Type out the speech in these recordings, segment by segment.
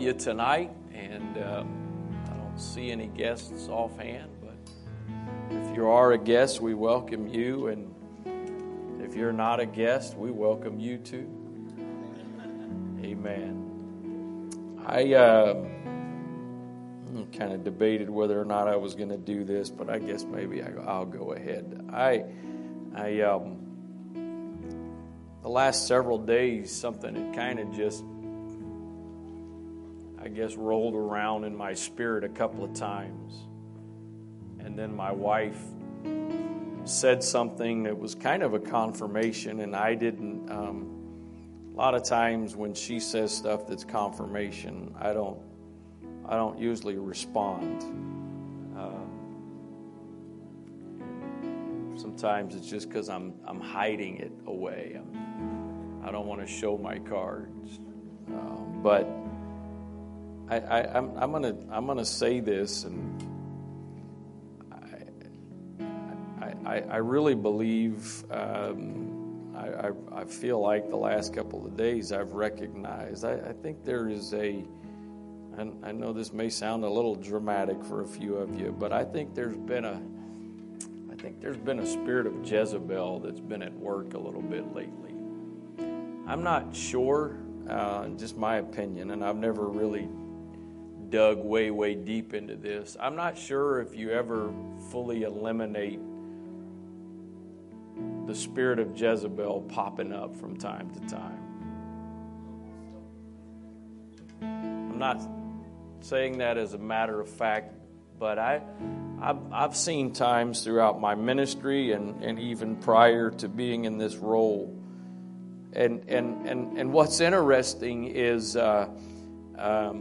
you tonight, and I don't see any guests offhand, but if you are a guest, we welcome you, and if you're not a guest, we welcome you too. Amen. I kind of debated whether or not I was going to do this, but I guess maybe I'll go ahead. The last several days, something had kind of just, I guess, rolled around in my spirit a couple of times. And then my wife said something that was kind of a confirmation, and I didn't. A lot of times when she says stuff that's confirmation, I don't usually respond. Sometimes it's just because I'm hiding it away. I don't want to show my cards, but I'm gonna say this, and I really believe. I feel like the last couple of days I've recognized. I think there is and I know this may sound a little dramatic for a few of you, but I think there's been a spirit of Jezebel that's been at work a little bit lately. I'm not sure, just my opinion, and I've never really dug way deep into this. I'm not sure if you ever fully eliminate the spirit of Jezebel popping up from time to time. I'm not saying that as a matter of fact, but I've seen times throughout my ministry and even prior to being in this role. And what's interesting is, as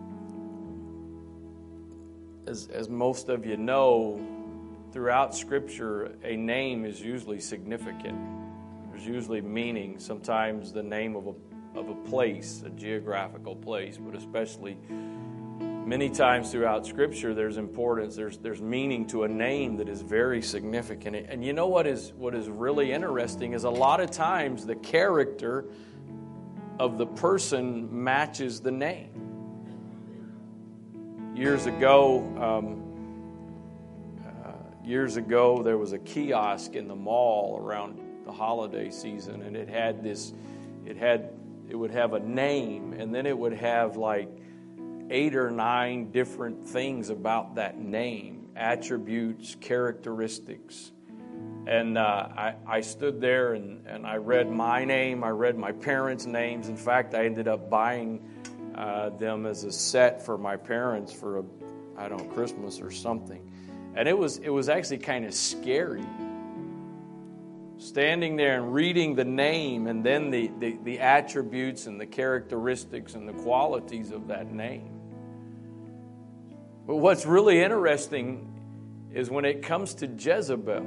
most of you know, throughout Scripture, a name is usually significant. There's usually meaning. Sometimes the name of a place, a geographical place, but especially many times throughout Scripture, there's importance. There's meaning to a name that is very significant. And you know what is really interesting is a lot of times the character of the person matches the name. Years ago, there was a kiosk in the mall around the holiday season, and it would have a name, and then it would have like 8 or 9 different things about that name, attributes, characteristics. And I stood there and I read my name, I read my parents' names. In fact, I ended up buying them as a set for my parents for Christmas or something. And it was actually kind of scary, standing there and reading the name and then the attributes and the characteristics and the qualities of that name. But what's really interesting is when it comes to Jezebel,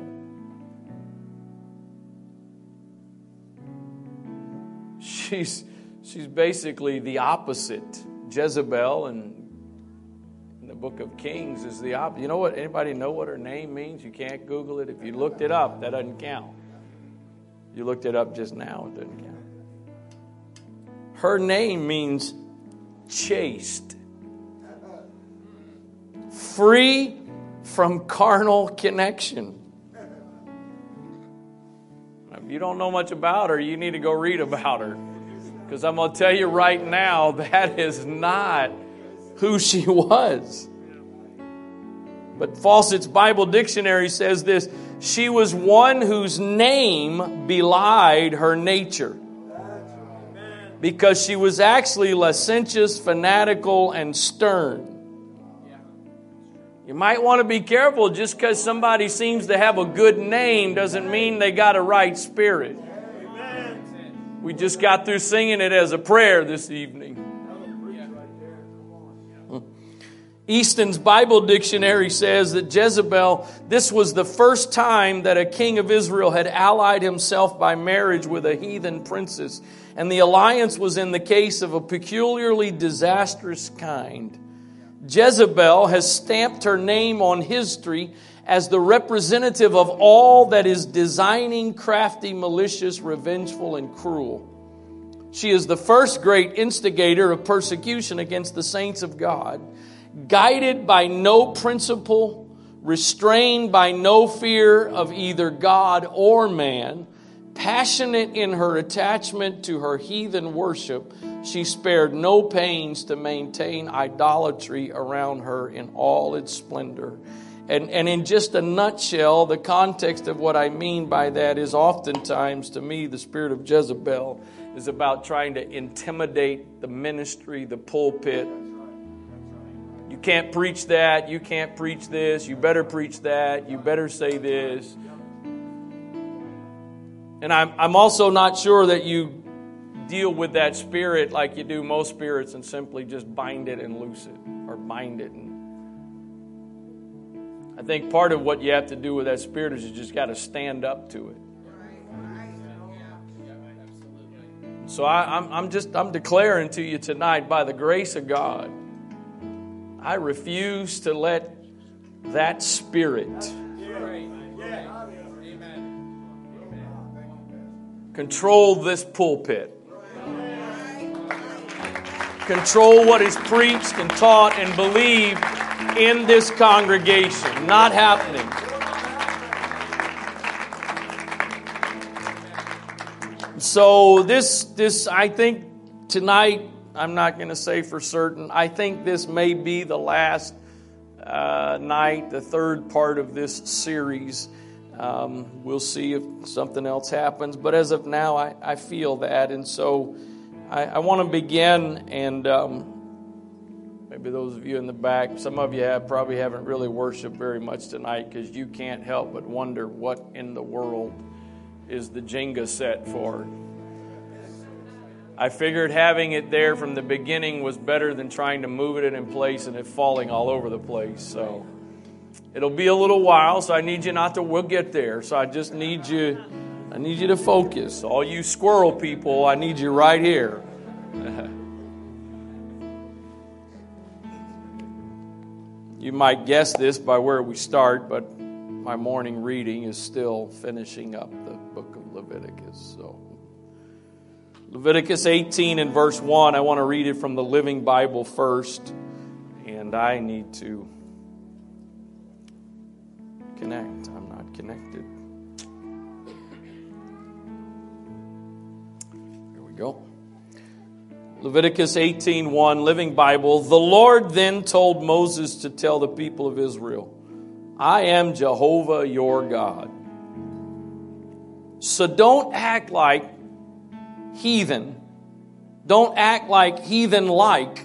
she's basically the opposite. Jezebel in the book of Kings is the opposite. You know what? Anybody know what her name means? You can't Google it. If you looked it up, that doesn't count. You looked it up just now, it doesn't count. Her name means chaste, free from carnal connection. If you don't know much about her, you need to go read about her. Because I'm going to tell you right now, that is not who she was. But Fawcett's Bible Dictionary says this: she was one whose name belied her nature, because she was actually licentious, fanatical, and stern. You might want to be careful. Just because somebody seems to have a good name doesn't mean they got a right spirit. We just got through singing it as a prayer this evening. Easton's Bible Dictionary says that Jezebel, this was the first time that a king of Israel had allied himself by marriage with a heathen princess. And the alliance was in the case of a peculiarly disastrous kind. Jezebel has stamped her name on history as the representative of all that is designing, crafty, malicious, revengeful, and cruel. She is the first great instigator of persecution against the saints of God, guided by no principle, restrained by no fear of either God or man, passionate in her attachment to her heathen worship. She spared no pains to maintain idolatry around her in all its splendor. And in just a nutshell, the context of what I mean by that is oftentimes, to me, the spirit of Jezebel is about trying to intimidate the ministry, the pulpit. You can't preach that. You can't preach this. You better preach that. You better say this. And I'm also not sure that you deal with that spirit like you do most spirits and simply just bind it and loose it, or bind it. And I think part of what you have to do with that spirit is you just got to stand up to it. So I'm declaring to you tonight, by the grace of God, I refuse to let that spirit control this pulpit. Control what is preached and taught and believed in this congregation. Not happening. So this I think tonight, I'm not going to say for certain, I think this may be the last night, the third part of this series. We'll see if something else happens. But as of now, I feel that. And so I want to begin, and maybe those of you in the back, some of you probably haven't really worshiped very much tonight because you can't help but wonder what in the world is the Jenga set for. I figured having it there from the beginning was better than trying to move it in place and it falling all over the place. So it'll be a little while, so I need you not to, we'll get there. So I just need you, to focus. All you squirrel people, I need you right here. You might guess this by where we start, but my morning reading is still finishing up the book of Leviticus. So Leviticus 18 and verse 1, I want to read it from the Living Bible first. And I need to connect. I'm not connected. Here we go. Leviticus 18:1, Living Bible. The Lord then told Moses to tell the people of Israel, I am Jehovah your God. So don't act like heathen. Don't act like heathen-like.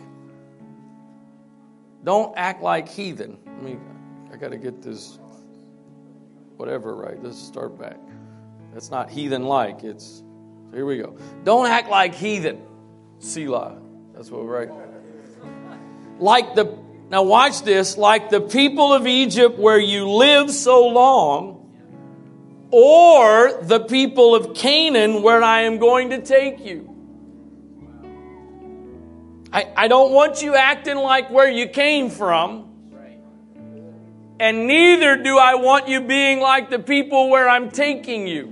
Don't act like heathen. I got to get this whatever right. Let's start back. That's not heathen-like. It's, here we go. Don't act like heathen. Selah. That's what we're right. Now watch this. Like the people of Egypt where you lived so long, or the people of Canaan where I am going to take you. I don't want you acting like where you came from. And neither do I want you being like the people where I'm taking you.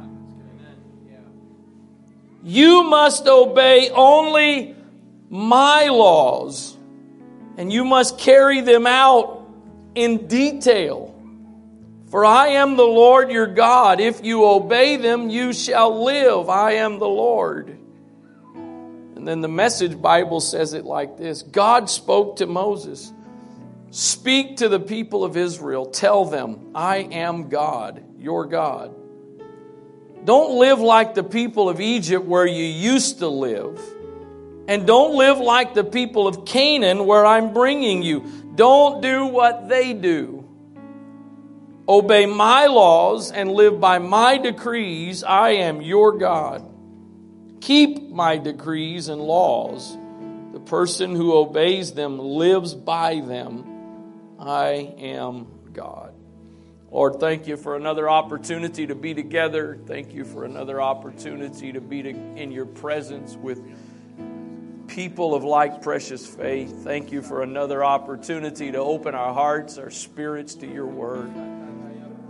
You must obey only my laws, and you must carry them out in detail. For I am the Lord your God. If you obey them, you shall live. I am the Lord. And then the Message Bible says it like this. God spoke to Moses. Speak to the people of Israel. Tell them, I am God, your God. Don't live like the people of Egypt where you used to live. And don't live like the people of Canaan where I'm bringing you. Don't do what they do. Obey my laws and live by my decrees. I am your God. Keep my decrees and laws. The person who obeys them lives by them. I am God. Lord, thank you for another opportunity to be together. Thank you for another opportunity to be in your presence with people of like precious faith. Thank you for another opportunity to open our hearts, our spirits to your word.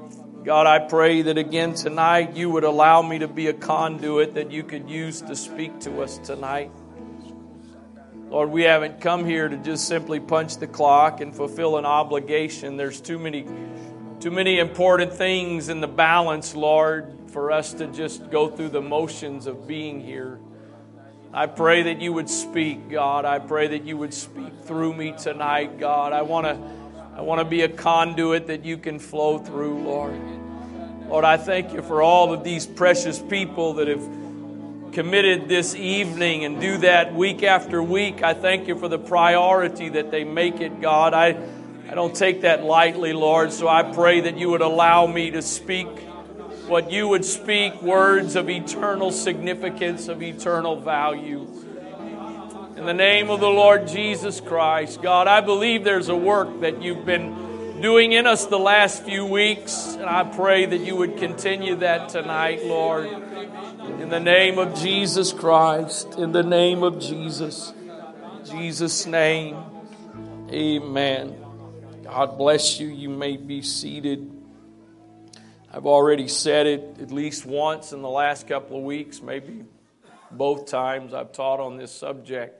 God, I pray that again tonight you would allow me to be a conduit that you could use to speak to us tonight. Lord, we haven't come here to just simply punch the clock and fulfill an obligation. There's too many important things in the balance, Lord, for us to just go through the motions of being here. I pray that you would speak, God. I pray that you would speak through me tonight, God. I want to be a conduit that you can flow through, Lord. Lord, I thank you for all of these precious people that have committed this evening and do that week after week. I thank you for the priority that they make it, God. I don't take that lightly, Lord, so I pray that you would allow me to speak what you would speak, words of eternal significance, of eternal value. In the name of the Lord Jesus Christ, God, I believe there's a work that you've been doing in us the last few weeks, and I pray that you would continue that tonight, Lord. In the name of Jesus Christ, in the name of Jesus, in Jesus' name, amen. God bless you. You may be seated. I've already said it at least once in the last couple of weeks, maybe both times I've taught on this subject.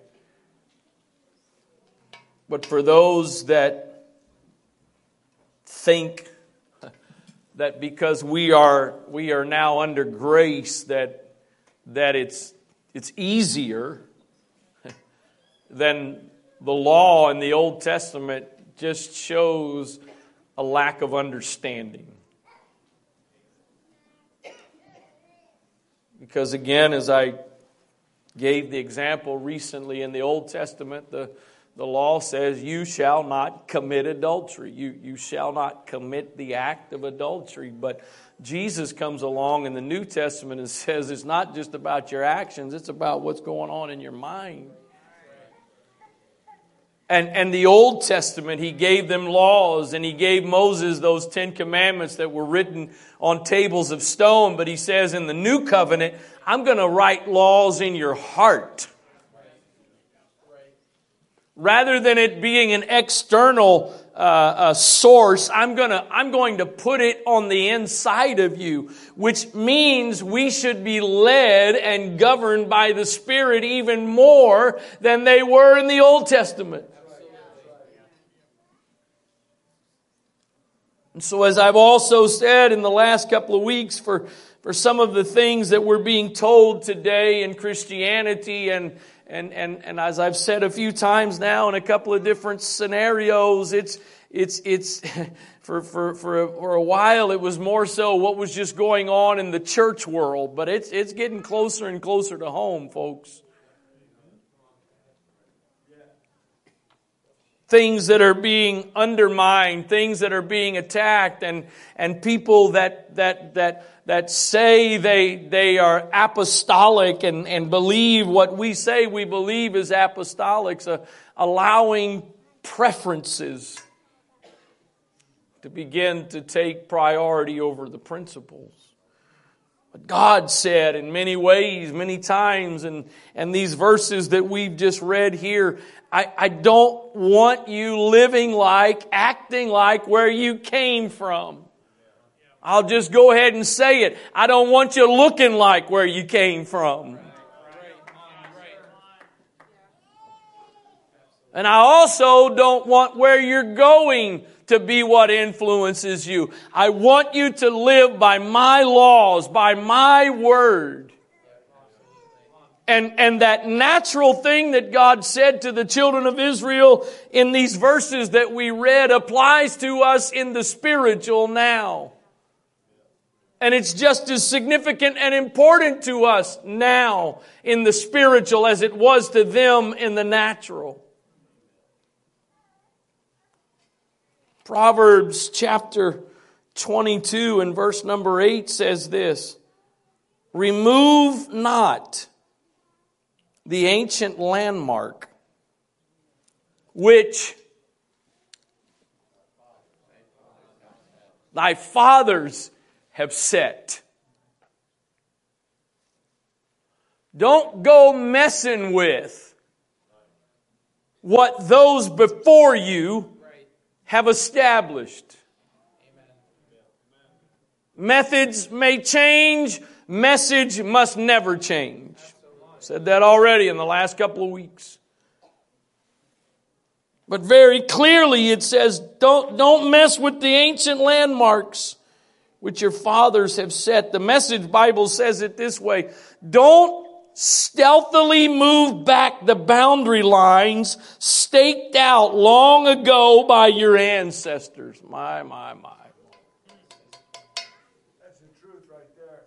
But for those that think that because we are now under grace that it's easier than the law in the Old Testament, just shows a lack of understanding. Because again, as I gave the example recently in the Old Testament, the law says you shall not commit adultery. You shall not commit the act of adultery. But Jesus comes along in the New Testament and says it's not just about your actions, it's about what's going on in your mind. And the Old Testament, he gave them laws, and he gave Moses those 10 commandments that were written on tables of stone. But he says in the New Covenant, I'm going to write laws in your heart. Rather than it being an external source, I'm going to put it on the inside of you, which means we should be led and governed by the Spirit even more than they were in the Old Testament. And so as I've also said in the last couple of weeks, for some of the things that we're being told today in Christianity, and as I've said a few times now in a couple of different scenarios, it's for a while it was more so what was just going on in the church world, but it's getting closer and closer to home, folks. Things that are being undermined, things that are being attacked, and people that say they are apostolic and believe what we say we believe is apostolics, allowing preferences to begin to take priority over the principles. But God said in many ways, many times, and these verses that we've just read here, I don't want you living like, acting like where you came from. I'll just go ahead and say it. I don't want you looking like where you came from. And I also don't want where you're going to be what influences you. I want you to live by my laws, by my word. And that natural thing that God said to the children of Israel in these verses that we read applies to us in the spiritual now. And it's just as significant and important to us now in the spiritual as it was to them in the natural. Proverbs chapter 22 and verse number 8 says this: remove not the ancient landmark which thy fathers have set. Don't go messing with what those before you have established. Methods may change. Message must never change. Said that already in the last couple of weeks. But very clearly it says, don't mess with the ancient landmarks which your fathers have set. The Message Bible says it this way: don't stealthily move back the boundary lines staked out long ago by your ancestors. My. That's the truth right there.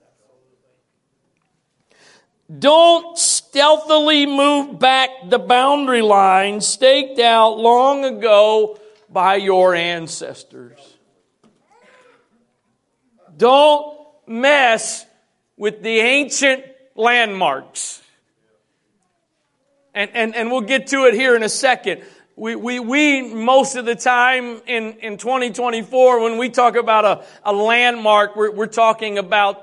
Don't stealthily move back the boundary lines staked out long ago by your ancestors. Don't mess with the ancient landmarks. And we'll get to it here in a second. We most of the time in 2024, when we talk about a landmark, we're talking about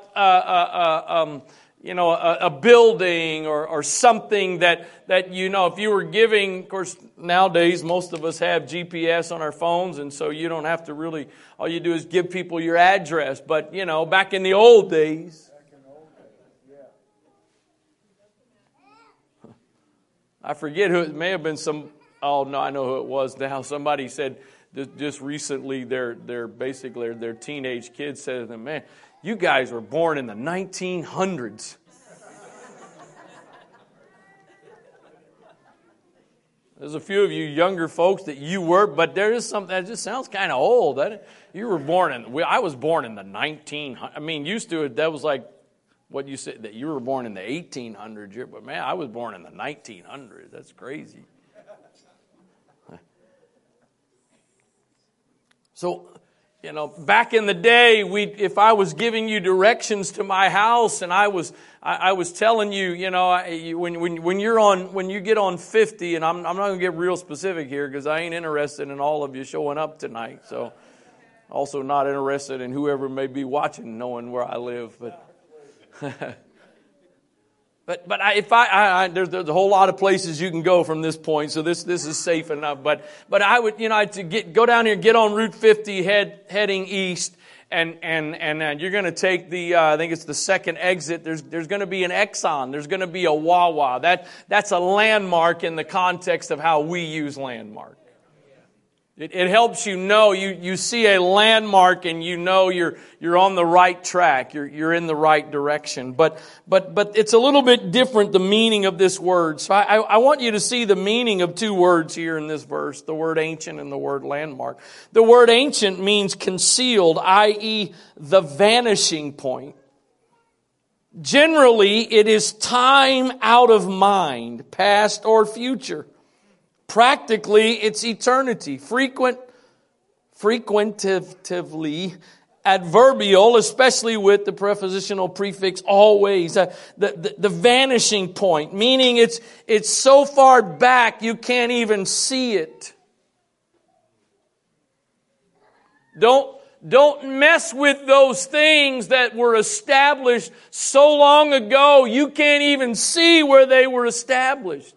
a building or something that if you were giving, of course, nowadays most of us have GPS on our phones, and so you don't have to really, all you do is give people your address. But, back in the old days, I forget who, it may have been I know who it was now. Somebody said just recently their teenage kids said to them, "Man, you guys were born in the 1900s." There's a few of you younger folks that you were, but there is something that just sounds kind of old. You were I was born in the 1900s. I mean, used to it, that was like what you said, that you were born in the 1800s. But man, I was born in the 1900s. That's crazy. So, back in the day, if I was giving you directions to my house, and I was telling you, when you get on 50, and I'm not going to get real specific here because I ain't interested in all of you showing up tonight. So, also not interested in whoever may be watching knowing where I live, but. But there's a whole lot of places you can go from this point, so this is safe enough. But I would go down here, get on Route 50, heading east, and you're going to take I think it's the second exit. There's going to be an Exxon. There's going to be a Wawa. That's a landmark in the context of how we use landmark. It helps you see a landmark and you're on the right track. You're in the right direction. But it's a little bit different, the meaning of this word. So I want you to see the meaning of two words here in this verse, the word ancient and the word landmark. The word ancient means concealed, i.e. the vanishing point. Generally, it is time out of mind, past or future. Practically, it's eternity. Frequentatively adverbial, especially with the prepositional prefix always. The vanishing point, meaning it's so far back you can't even see it. Don't mess with those things that were established so long ago you can't even see where they were established.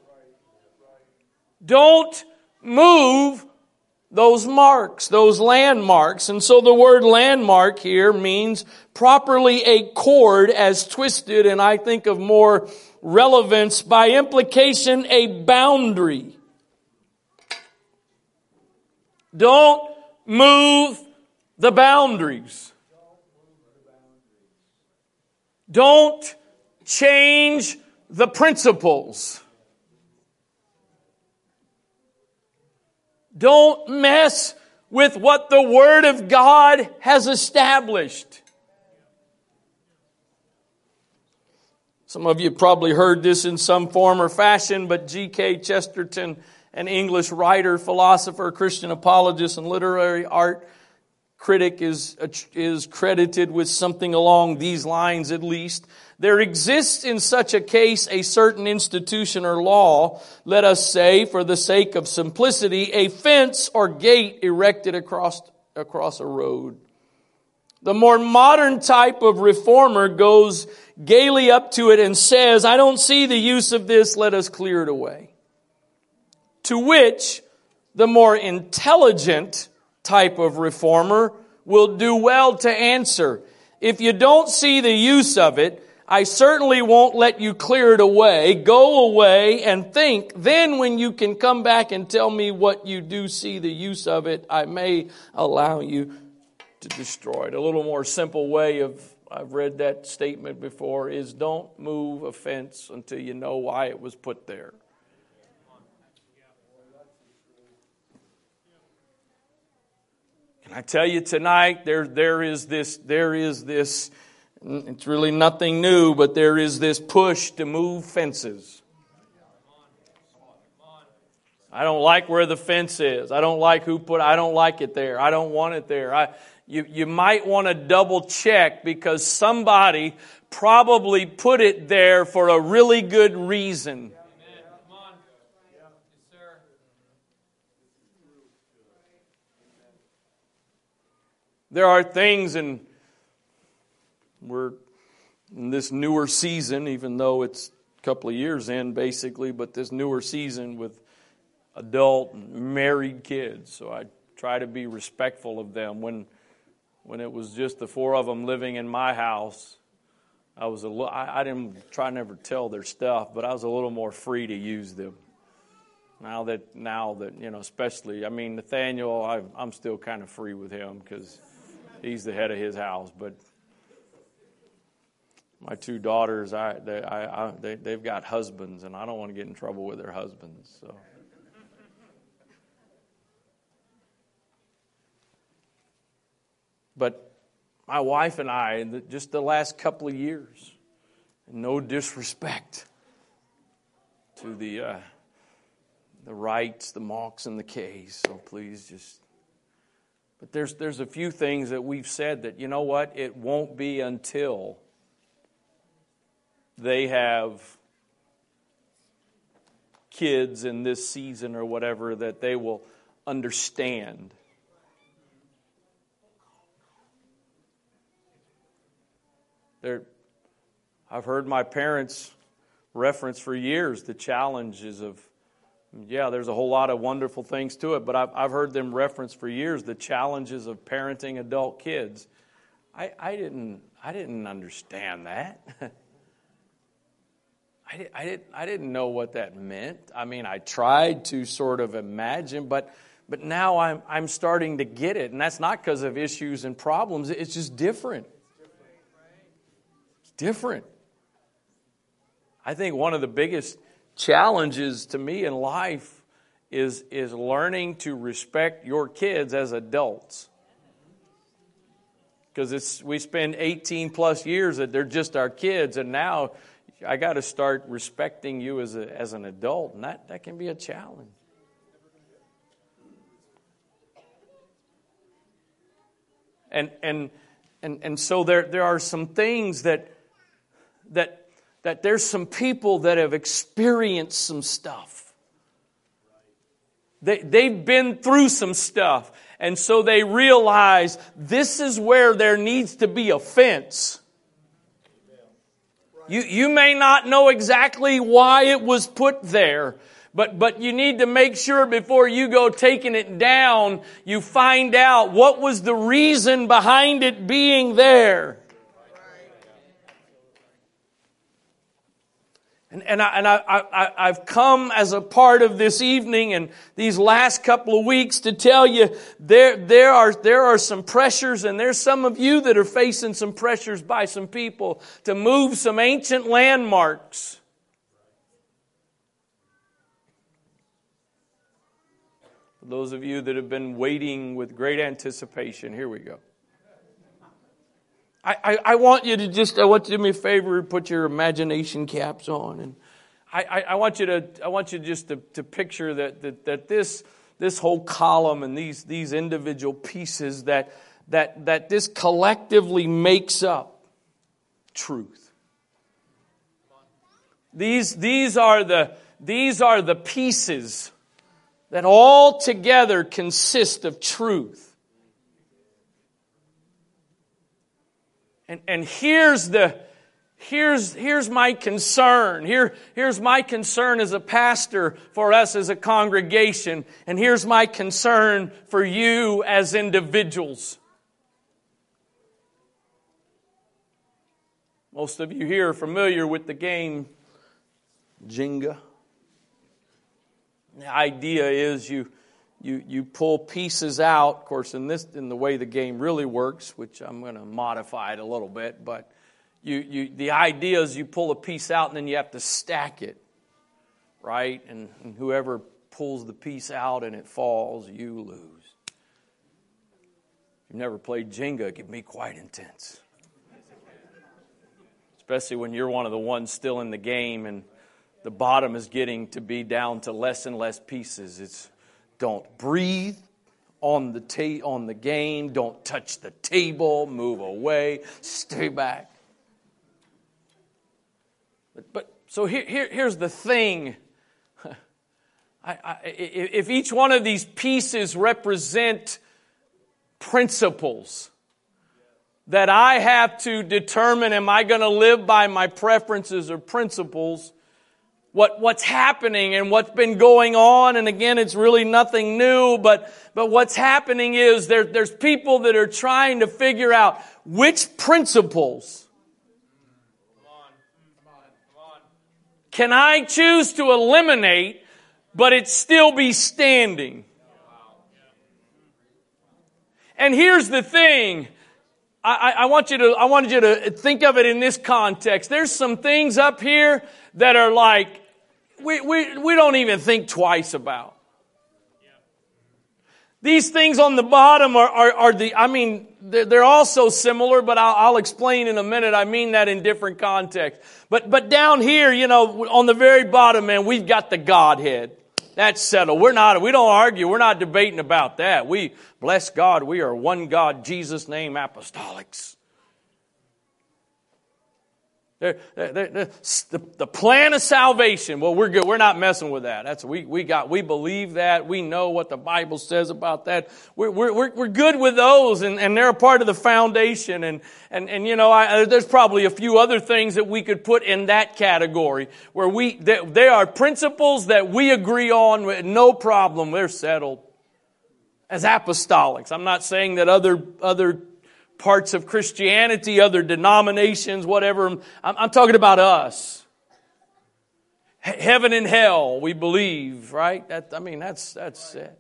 Don't move those marks, those landmarks. And so the word landmark here means properly a cord as twisted, and I think of more relevance by implication, a boundary. Don't move the boundaries. Don't change the principles. Don't mess with what the Word of God has established. Some of you probably heard this in some form or fashion, but G.K. Chesterton, an English writer, philosopher, Christian apologist, and literary art critic, is credited with something along these lines at least. There exists in such a case a certain institution or law, let us say, for the sake of simplicity, a fence or gate erected across a road. The more modern type of reformer goes gaily up to it and says, "I don't see the use of this, let us clear it away." To which the more intelligent type of reformer will do well to answer, if you don't see the use of it, I certainly won't let you clear it away. Go away and think. Then when you can come back and tell me what you do see the use of it, I may allow you to destroy it. A little more simple way of, I've read that statement before, is don't move a fence until you know why it was put there. Can I tell you tonight, there is this, it's really nothing new, but there is this push to move fences. I don't like where the fence is. I don't like I don't like it there. I don't want it there. You might want to double check, because somebody probably put it there for a really good reason. There are things, and we're in this newer season, even though it's a couple of years in basically, but this newer season with adult and married kids. So I try to be respectful of them. When it was just the four of them living in my house, I didn't try never tell their stuff, but I was a little more free to use them. Now that especially, Nathaniel, I'm still kind of free with him because he's the head of his house. But my two daughters, they've got husbands, and I don't want to get in trouble with their husbands. So, but my wife and I, just the last couple of years, no disrespect to the Wrights, the Mauks, and the Kays. So please just. But there's a few things that we've said that, you know what, it won't be until they have kids in this season or whatever that they will understand. I've heard my parents reference for years the challenges of, there's a whole lot of wonderful things to it, but I've heard them reference for years the challenges of parenting adult kids. I didn't understand that. I didn't know what that meant. I tried to sort of imagine, but now I'm starting to get it, and that's not because of issues and problems. It's just different. It's different. I think one of the biggest challenges to me in life is learning to respect your kids as adults. Because we spend 18 plus years that they're just our kids, and now I got to start respecting you as an adult, and that can be a challenge. And so there are some things that there's some people that have experienced some stuff. They've been through some stuff, and so they realize this is where there needs to be a fence. You may not know exactly why it was put there, but you need to make sure before you go taking it down, you find out what was the reason behind it being there. And I've come as a part of this evening and these last couple of weeks to tell you there are some pressures, and there's some of you that are facing some pressures by some people to move some ancient landmarks. For those of you that have been waiting with great anticipation, here we go. I want you to do me a favor, put your imagination caps on, and I want you just to picture that this whole column and these individual pieces that this collectively makes up truth. These are the pieces that all together consist of truth. And here's my concern. Here's my concern as a pastor for us as a congregation. And here's my concern for you as individuals. Most of you here are familiar with the game Jenga. The idea is you pull pieces out. Of course, in the way the game really works, which I'm going to modify it a little bit, but the idea is you pull a piece out and then you have to stack it, right? And whoever pulls the piece out and it falls, you lose. If you've never played Jenga, it can be quite intense. Especially when you're one of the ones still in the game and the bottom is getting to be down to less and less pieces. It's don't breathe on the game. Don't touch the table. Move away. Stay back. But so here's the thing. If each one of these pieces represent principles that I have to determine, am I going to live by my preferences or principles? What's happening and what's been going on, and again, it's really nothing new, but what's happening is there's people that are trying to figure out which principles can I choose to eliminate, but it still be standing. And here's the thing. I want you to think of it in this context. There's some things up here that are like we don't even think twice about. These things on the bottom they're also similar, but I'll explain in a minute. I mean that in different contexts. But down here, on the very bottom, man, we've got the Godhead. That's settled. We don't argue. We're not debating about that. We, bless God, we are one God, Jesus' name, apostolics. The plan of salvation. Well, we're good. We're not messing with that. We believe that. We know what the Bible says about that. We're good with those, and they're a part of the foundation. And there's probably a few other things that we could put in that category where they are principles that we agree on with no problem. They're settled as apostolics. I'm not saying that other parts of Christianity, other denominations, whatever. I'm talking about us. Heaven and hell, we believe, right? That's it.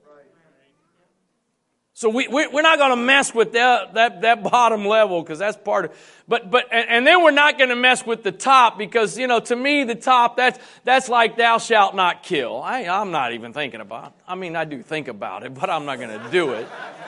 So we're not going to mess with that bottom level because that's part of. But then we're not going to mess with the top because to me the top that's like thou shalt not kill. I'm not even thinking about it. I do think about it, but I'm not going to do it.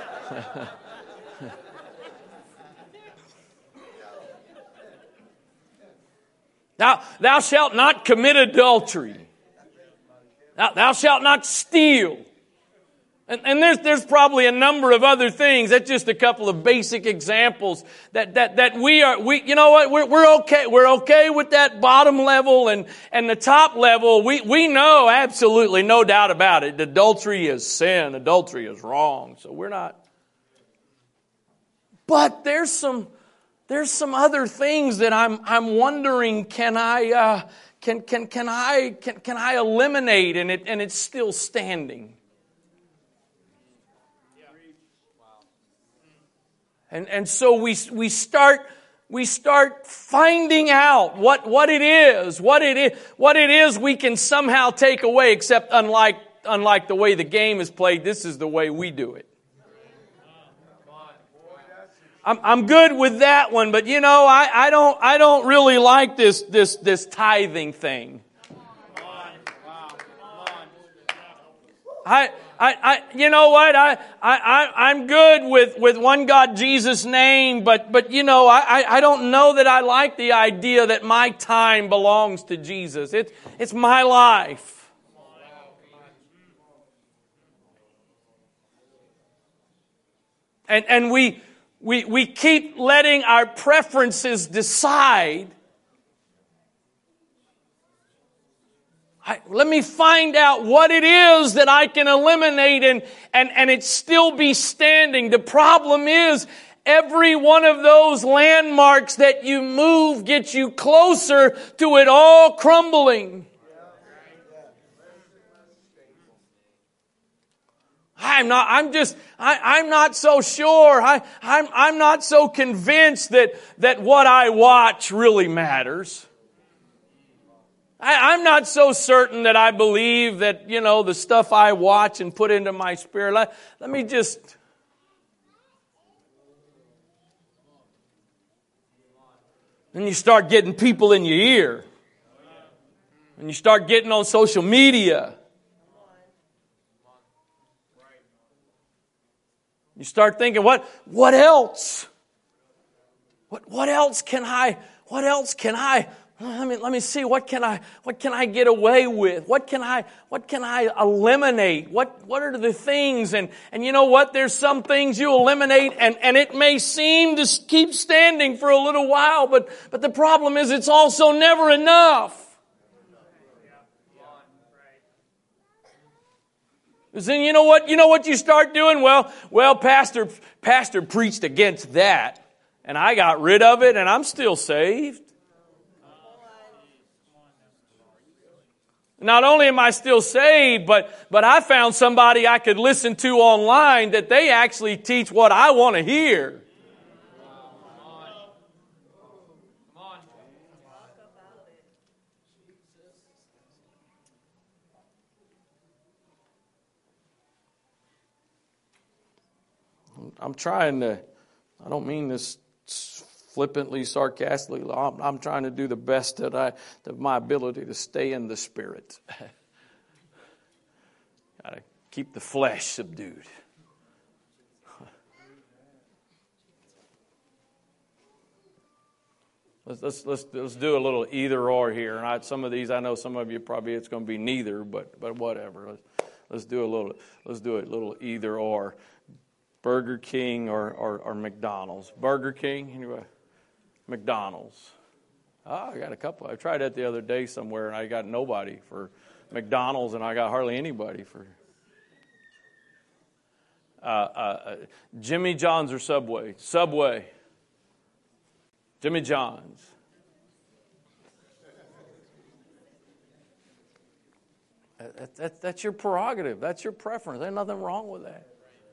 Thou shalt not commit adultery. Thou shalt not steal. And there's probably a number of other things. That's just a couple of basic examples that we're okay. We're okay with that bottom level and the top level. We know absolutely no doubt about it. Adultery is sin. Adultery is wrong. So we're not. But there's some other things that I'm wondering, can I eliminate and it's still standing? And so we start finding out what it is we can somehow take away, except unlike the way the game is played, this is the way we do it. I'm good with that one, but I don't really like this tithing thing. I'm good with one God, Jesus' name, but I don't know that I like the idea that my time belongs to Jesus. It's my life. And we keep letting our preferences decide. Let me find out what it is that I can eliminate and it still be standing. The problem is every one of those landmarks that you move gets you closer to it all crumbling. I'm not so sure. I'm not so convinced that what I watch really matters. I'm not so certain that I believe that, the stuff I watch and put into my spirit. Let me just... Then you start getting people in your ear. And you start getting on social media. You start thinking, what else? What else can I let me see, what can I get away with? What can I eliminate? What are the things? And you know what? There's some things you eliminate and it may seem to keep standing for a little while, but the problem is it's also never enough. Because then you know what you start doing? Well, pastor preached against that, and I got rid of it, and I'm still saved. Not only am I still saved, but I found somebody I could listen to online that they actually teach what I want to hear. I'm trying to, I don't mean this flippantly, sarcastically. I'm trying to do the best of my ability to stay in the Spirit. Got to keep the flesh subdued. Let's do a little either or here. And some of these, I know some of you probably it's going to be neither, but whatever. Let's do it a little either or. Burger King or McDonald's. Burger King, anyway. McDonald's. I got a couple. I tried that the other day somewhere, and I got nobody for McDonald's, and I got hardly anybody for Jimmy John's or Subway. Subway. Jimmy John's. That's your prerogative. That's your preference. There's nothing wrong with that.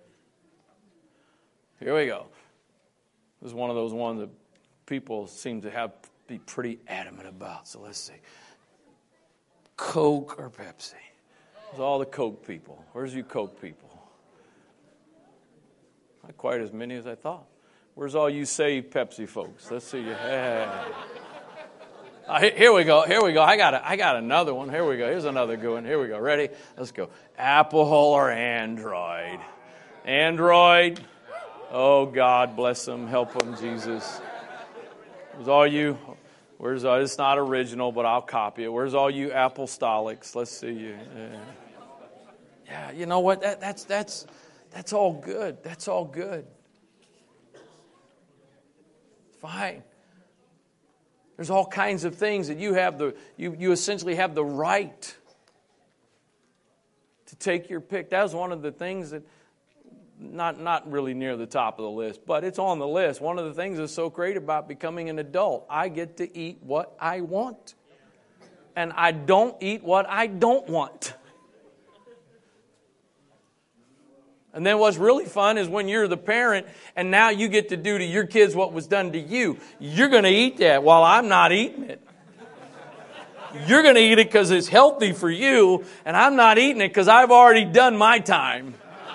Here we go. This is one of those ones that people seem to be pretty adamant about. So let's see. Coke or Pepsi? There's all the Coke people. Where's you Coke people? Not quite as many as I thought. Where's all you saved Pepsi folks? Let's see. Yeah. Here we go. I got another one. Here we go. Here's another good one. Here we go. Ready? Let's go. Apple or Android? Android. Oh, God bless them. Help them, Jesus. Where's all you? It's not original, but I'll copy it. Where's all you apostolics? Let's see you. Yeah, you know what? That's all good. That's all good. Fine. There's all kinds of things that you have you essentially have the right to take your pick. That was one of the things that not really near the top of the list, but it's on the list. One of the things that's so great about becoming an adult, I get to eat what I want. And I don't eat what I don't want. And then what's really fun is when you're the parent and now you get to do to your kids what was done to you. You're going to eat that while I'm not eating it. You're going to eat it because it's healthy for you, and I'm not eating it because I've already done my time.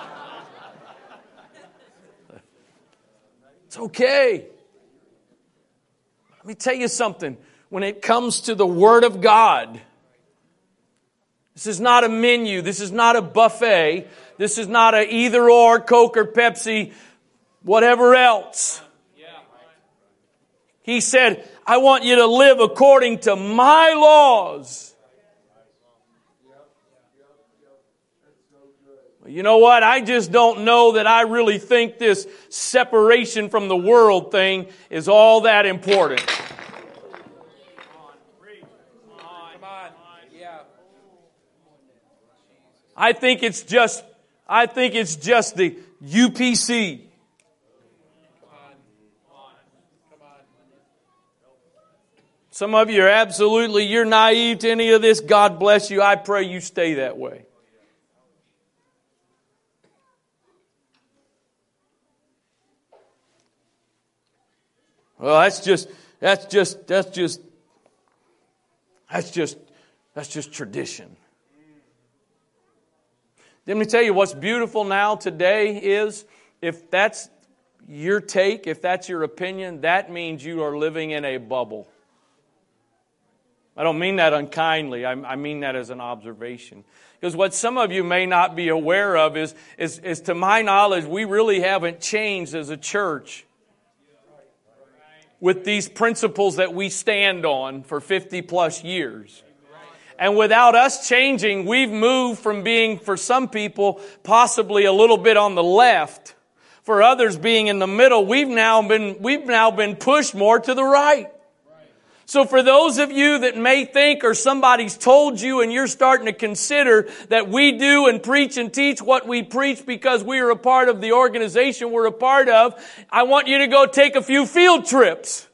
It's okay. Let me tell you something. When it comes to the Word of God, this is not a menu. This is not a buffet. This is not a either or, Coke or Pepsi, whatever else. He said, I want you to live according to my laws. You know what? I just don't know that I really think this separation from the world thing is all that important. I think it's just the UPC. Some of you are you're naive to any of this. God bless you. I pray you stay that way. Well, that's just tradition. Let me tell you what's beautiful now today is, if that's your take, if that's your opinion, that means you are living in a bubble. I don't mean that unkindly. I mean that as an observation. Because what some of you may not be aware of is to my knowledge, we really haven't changed as a church with these principles that we stand on for 50 plus years. And without us changing, we've moved from being, for some people, possibly a little bit on the left, for others being in the middle. We've now been pushed more to the right. So for those of you that may think, or somebody's told you and you're starting to consider that we do and preach and teach what we preach because we are a part of the organization we're a part of, I want you to go take a few field trips.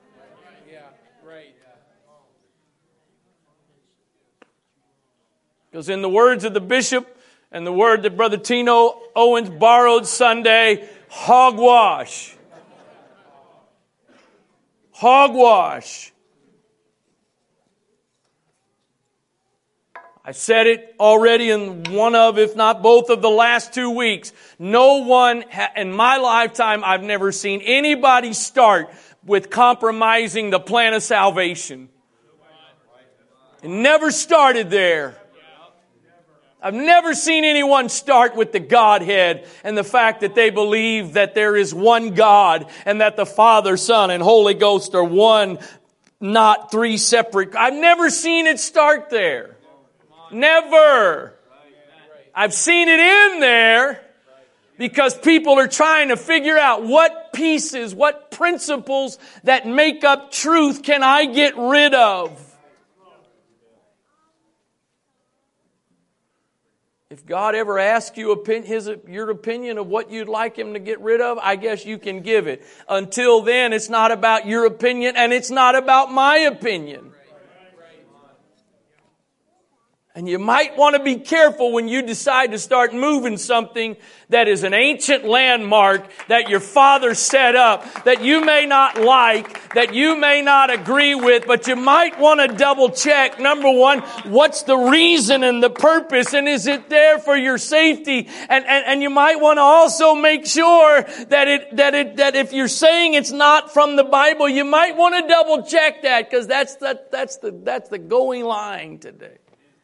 Because in the words of the bishop and the word that Brother Tino Owens borrowed Sunday, hogwash. Hogwash. I said it already in one of, if not both of the last 2 weeks. No one, in my lifetime, I've never seen anybody start with compromising the plan of salvation. It never started there. I've never seen anyone start with the Godhead and the fact that they believe that there is one God and that the Father, Son, and Holy Ghost are one, not three separate. I've never seen it start there. Never. I've seen it in there because people are trying to figure out what pieces, what principles that make up truth can I get rid of. If God ever asks you your opinion of what you'd like Him to get rid of, I guess you can give it. Until then, it's not about your opinion and it's not about my opinion. And you might want to be careful when you decide to start moving something that is an ancient landmark that your father set up, that you may not like, that you may not agree with, but you might want to double check. Number one, what's the reason and the purpose, and is it there for your safety? And you might want to also make sure that if you're saying it's not from the Bible, you might want to double check that, because that's the going line today.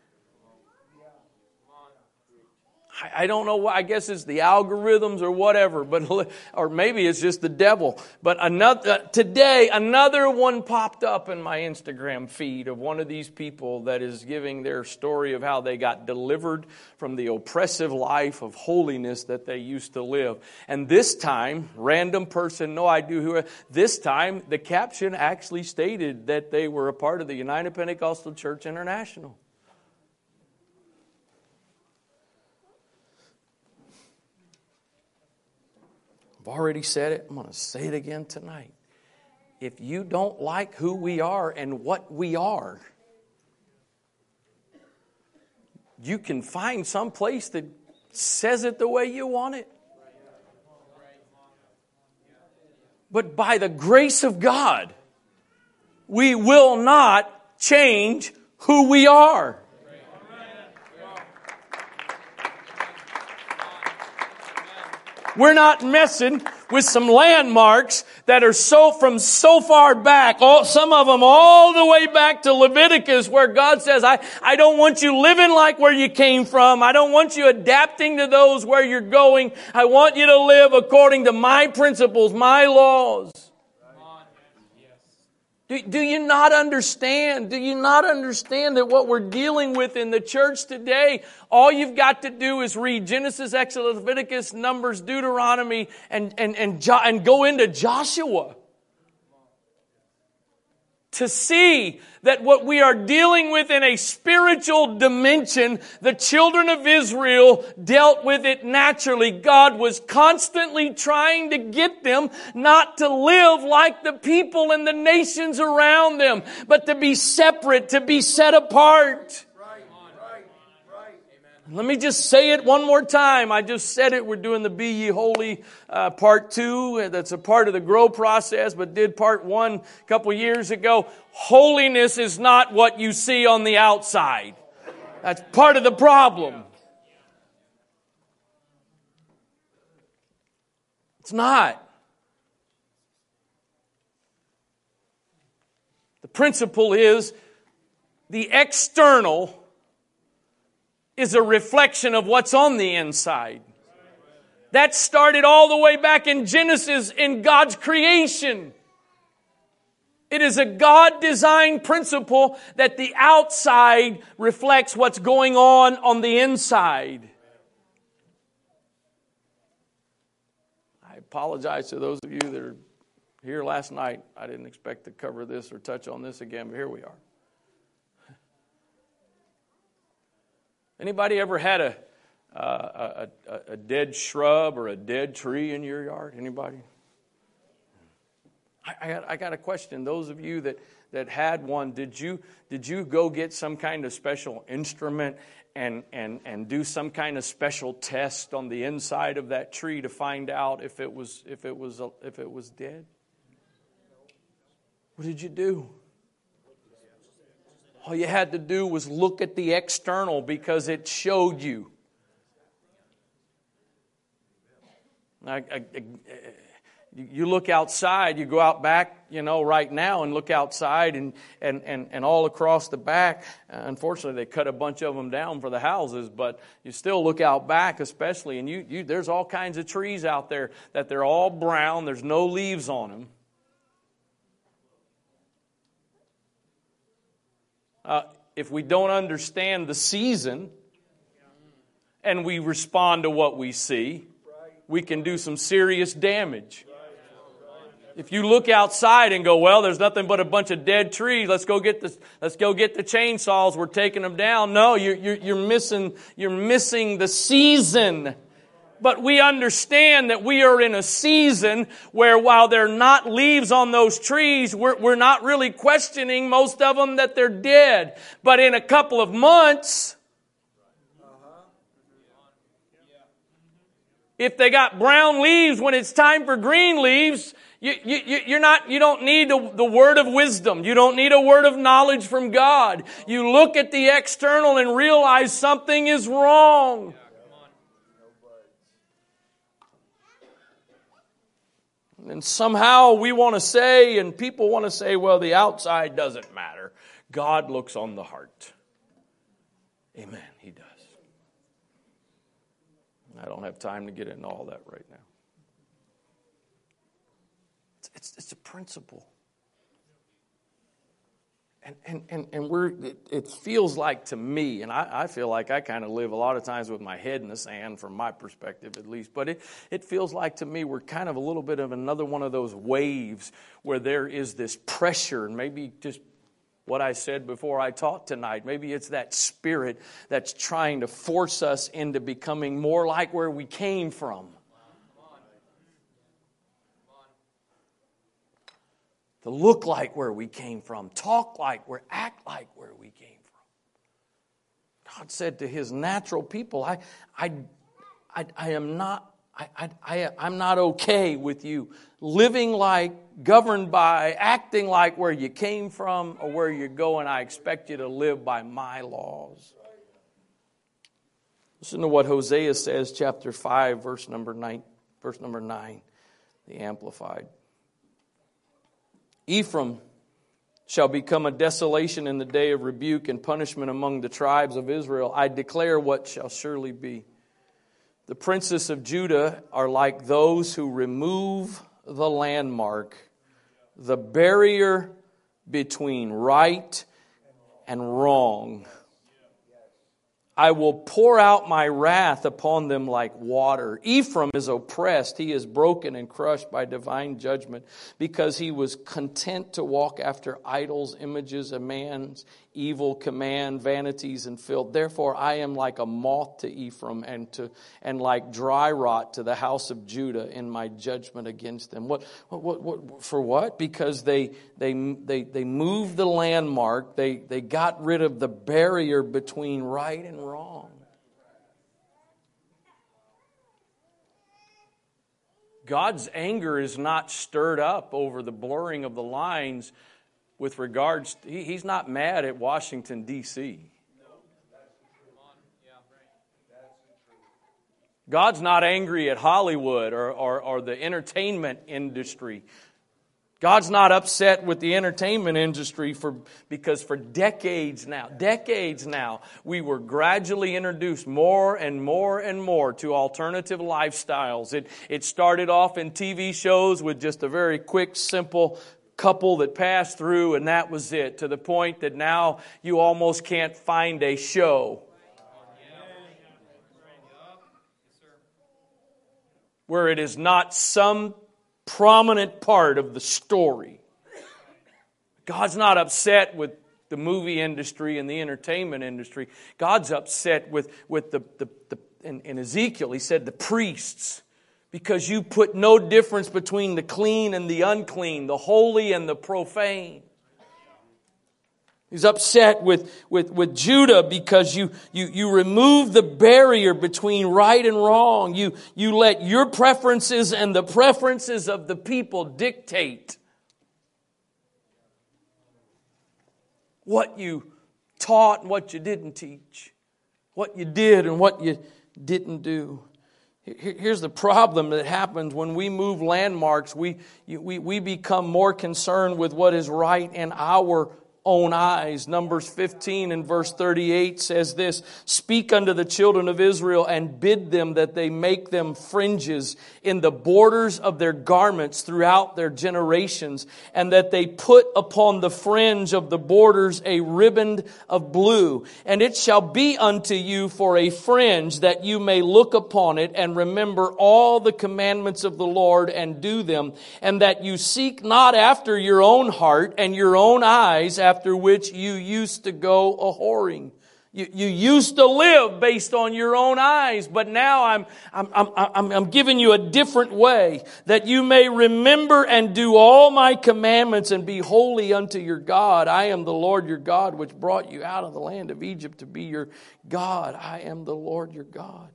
I don't know why. I guess it's the algorithms or whatever, or maybe it's just the devil. But today, another one popped up in my Instagram feed of one of these people that is giving their story of how they got delivered from the oppressive life of holiness that they used to live. And this time, random person, no idea who. This time, the caption actually stated that they were a part of the United Pentecostal Church International. Already said it. I'm going to say it again tonight. If you don't like who we are and what we are, you can find some place that says it the way you want it. But by the grace of God, we will not change who we are. We're not messing with some landmarks that are from so far back, some of them all the way back to Leviticus, where God says, I don't want you living like where you came from. I don't want you adapting to those where you're going. I want you to live according to my principles, my laws. Do you not understand? Do you not understand that what we're dealing with in the church today, all you've got to do is read Genesis, Exodus, Leviticus, Numbers, Deuteronomy, and go into Joshua to see that what we are dealing with in a spiritual dimension, the children of Israel dealt with it naturally. God was constantly trying to get them not to live like the people and the nations around them, but to be separate, to be set apart. Let me just say it one more time. I just said it. We're doing the Be Ye Holy part 2. That's a part of the Grow process, but did part 1 a couple years ago. Holiness is not what you see on the outside. That's part of the problem. It's not. The principle is the external is a reflection of what's on the inside. That started all the way back in Genesis in God's creation. It is a God-designed principle that the outside reflects what's going on the inside. I apologize to those of you that are here last night. I didn't expect to cover this or touch on this again, but here we are. Anybody ever had a dead shrub or a dead tree in your yard? Anybody? I got a question. Those of you that had one, did you go get some kind of special instrument and do some kind of special test on the inside of that tree to find out if it was dead? What did you do? All you had to do was look at the external because it showed you. You look outside, you go out back, right now and look outside and all across the back. Unfortunately, they cut a bunch of them down for the houses, but you still look out back especially, and there's all kinds of trees out there that they're all brown, there's no leaves on them. If we don't understand the season and we respond to what we see, we can do some serious damage. If you look outside and go, well, there's nothing but a bunch of dead trees. Let's go get the chainsaws. We're taking them down. No, you're missing the season. But we understand that we are in a season where while there are not leaves on those trees, we're not really questioning most of them that they're dead. But in a couple of months, if they got brown leaves when it's time for green leaves, you don't need the word of wisdom. You don't need a word of knowledge from God. You look at the external and realize something is wrong. And somehow we want to say, and people want to say, well, the outside doesn't matter. God looks on the heart. Amen. He does. I don't have time to get into all that right now. It's a principle. And it feels like to me, and I feel like I kind of live a lot of times with my head in the sand from my perspective at least, but it feels like to me we're kind of a little bit of another one of those waves where there is this pressure, and maybe just what I said before I taught tonight, maybe it's that spirit that's trying to force us into becoming more like where we came from. To look like where we came from, talk like act like where we came from. God said to His natural people, I'm not okay with you living like, governed by, acting like where you came from or where you're going. I expect you to live by my laws. Listen to what Hosea says, chapter 5, verse number 9, the Amplified. Ephraim shall become a desolation in the day of rebuke and punishment among the tribes of Israel. I declare what shall surely be. The princes of Judah are like those who remove the landmark, the barrier between right and wrong. I will pour out my wrath upon them like water. Ephraim is oppressed. He is broken and crushed by divine judgment because he was content to walk after idols, images, a man's evil command, vanities, and filth. Therefore, I am like a moth to Ephraim and like dry rot to the house of Judah in my judgment against them. What for what? Because they moved the landmark. They got rid of the barrier between right and wrong. God's anger is not stirred up over the blurring of the lines with regards to, He's not mad at Washington, D.C. God's not angry at Hollywood or the entertainment industry. God's not upset with the entertainment industry because for decades now, we were gradually introduced more and more and more to alternative lifestyles. It started off in TV shows with just a very quick, simple couple that passed through, and that was it, to the point that now you almost can't find a show where it is not some prominent part of the story. God's not upset with the movie industry and the entertainment industry. God's upset with in Ezekiel, he said, the priests, because you put no difference between the clean and the unclean, the holy and the profane. He's upset with Judah because you remove the barrier between right and wrong. You let your preferences and the preferences of the people dictate what you taught and what you didn't teach, what you did and what you didn't do. Here's the problem that happens when we move landmarks. We become more concerned with what is right in our own eyes. Numbers 15 and verse 38 says this: "Speak unto the children of Israel and bid them that they make them fringes in the borders of their garments throughout their generations, and that they put upon the fringe of the borders a riband of blue. And it shall be unto you for a fringe, that you may look upon it and remember all the commandments of the Lord and do them, and that you seek not after your own heart and your own eyes, after which you used to go a-whoring." You used to live based on your own eyes, but now I'm giving you a different way, that you may remember and do all my commandments and be holy unto your God. I am the Lord your God, which brought you out of the land of Egypt to be your God. I am the Lord your God.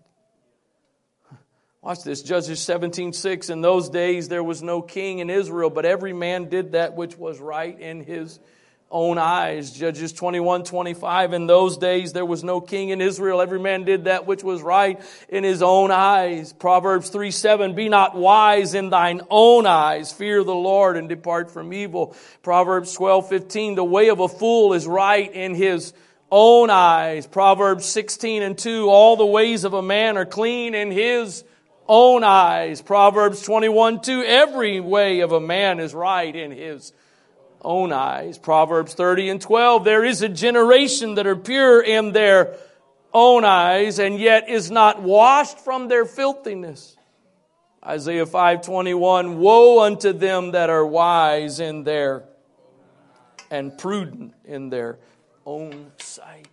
Watch this, Judges 17:6. "In those days there was no king in Israel, but every man did that which was right in his own eyes." Judges 21:25. "In those days there was no king in Israel. Every man did that which was right in his own eyes." Proverbs 3:7. "Be not wise in thine own eyes. Fear the Lord and depart from evil." Proverbs 12:15. "The way of a fool is right in his own eyes." Proverbs 16:2. "All the ways of a man are clean in his own eyes." Proverbs 21:2. "Every way of a man is right in his own eyes." Proverbs 30:12. "There is a generation that are pure in their own eyes, and yet is not washed from their filthiness." Isaiah 5:21. "Woe unto them that are wise in their and prudent in their own sight."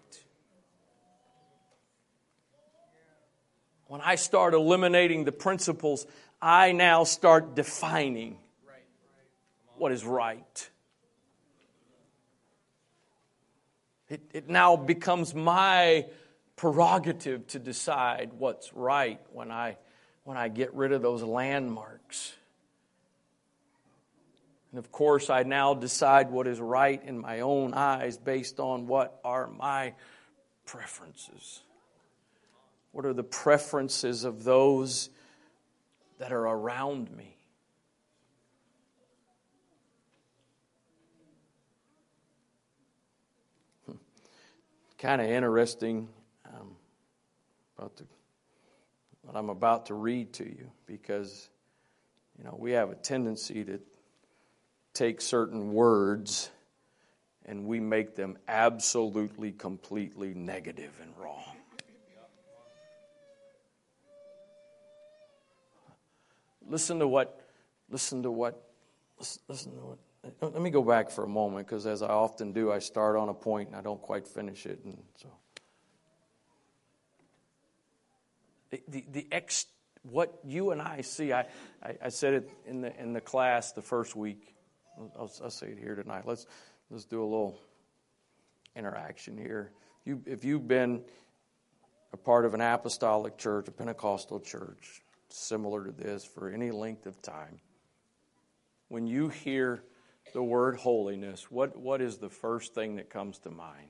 When I start eliminating the principles, I now start defining what is right. It now becomes my prerogative to decide what's right when I get rid of those landmarks. And of course, I now decide what is right in my own eyes based on what are my preferences. What are the preferences of those that are around me? Kind of interesting what I'm about to read to you, because we have a tendency to take certain words and we make them absolutely, completely negative and wrong. Listen to what. Let me go back for a moment, because as I often do, I start on a point and I don't quite finish it, and so what you and I see. I said it in the class the first week. I'll say it here tonight. Let's do a little interaction here. If you've been a part of an apostolic church, a Pentecostal church, similar to this for any length of time. When you hear the word holiness, what is the first thing that comes to mind?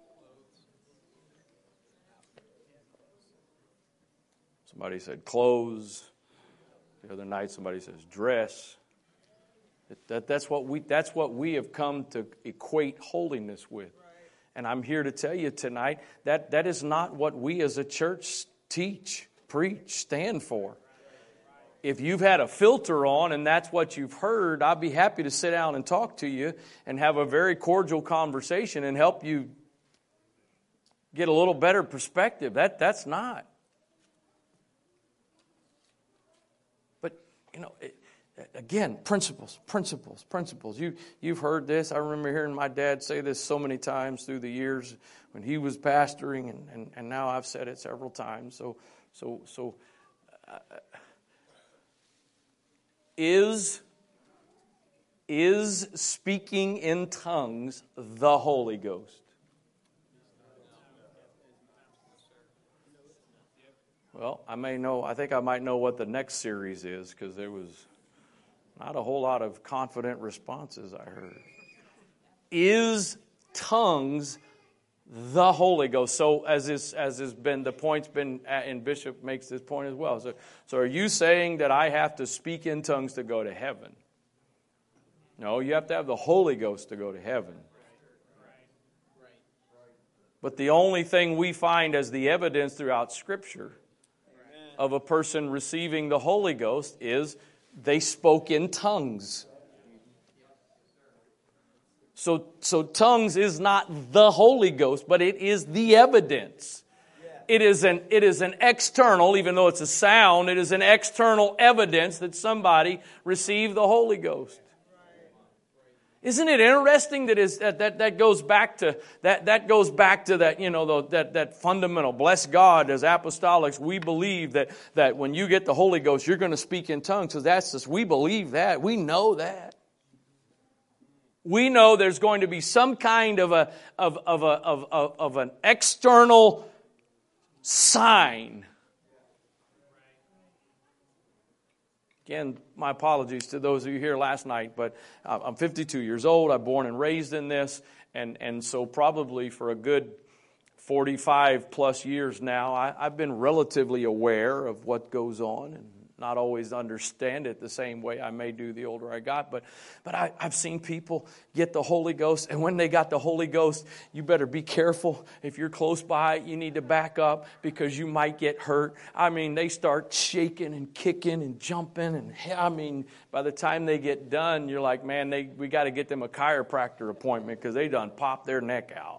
Somebody said clothes. The other night somebody says dress. That's what we have come to equate holiness with. And I'm here to tell you tonight that is not what we as a church teach, preach, stand for. If you've had a filter on and that's what you've heard, I'd be happy to sit down and talk to you and have a very cordial conversation and help you get a little better perspective. That's not. But, again, principles. You've heard this. I remember hearing my dad say this so many times through the years when he was pastoring, and now I've said it several times. Is speaking in tongues the Holy Ghost? Well, I think I might know what the next series is, because there was not a whole lot of confident responses I heard. Is tongues the Holy Ghost? So as has been, the point's been, and Bishop makes this point as well. So are you saying that I have to speak in tongues to go to heaven? No, you have to have the Holy Ghost to go to heaven. But the only thing we find as the evidence throughout Scripture of a person receiving the Holy Ghost is they spoke in tongues. So tongues is not the Holy Ghost, but it is the evidence. It is an external, even though it's a sound, it is an external evidence that somebody received the Holy Ghost. Isn't it interesting that goes back to that fundamental, bless God, as apostolics, we believe that when you get the Holy Ghost, you're going to speak in tongues. So we believe that. We know that. We know there's going to be some kind of an external sign. Again, my apologies to those of you here last night, but I'm 52 years old. I'm born and raised in this, and so probably for a good 45 plus years now, I've been relatively aware of what goes on and not always understand it the same way I may do the older I got. But I've seen people get the Holy Ghost, and when they got the Holy Ghost, you better be careful. If you're close by, you need to back up because you might get hurt. I mean, they start shaking and kicking and jumping, and by the time they get done, you're like, man, we got to get them a chiropractor appointment because they done popped their neck out.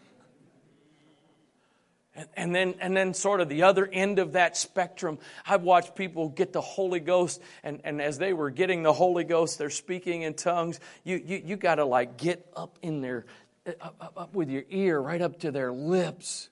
And then sort of the other end of that spectrum, I've watched people get the Holy Ghost, and as they were getting the Holy Ghost, they're speaking in tongues. You got to like get up in there, up with your ear right up to their lips,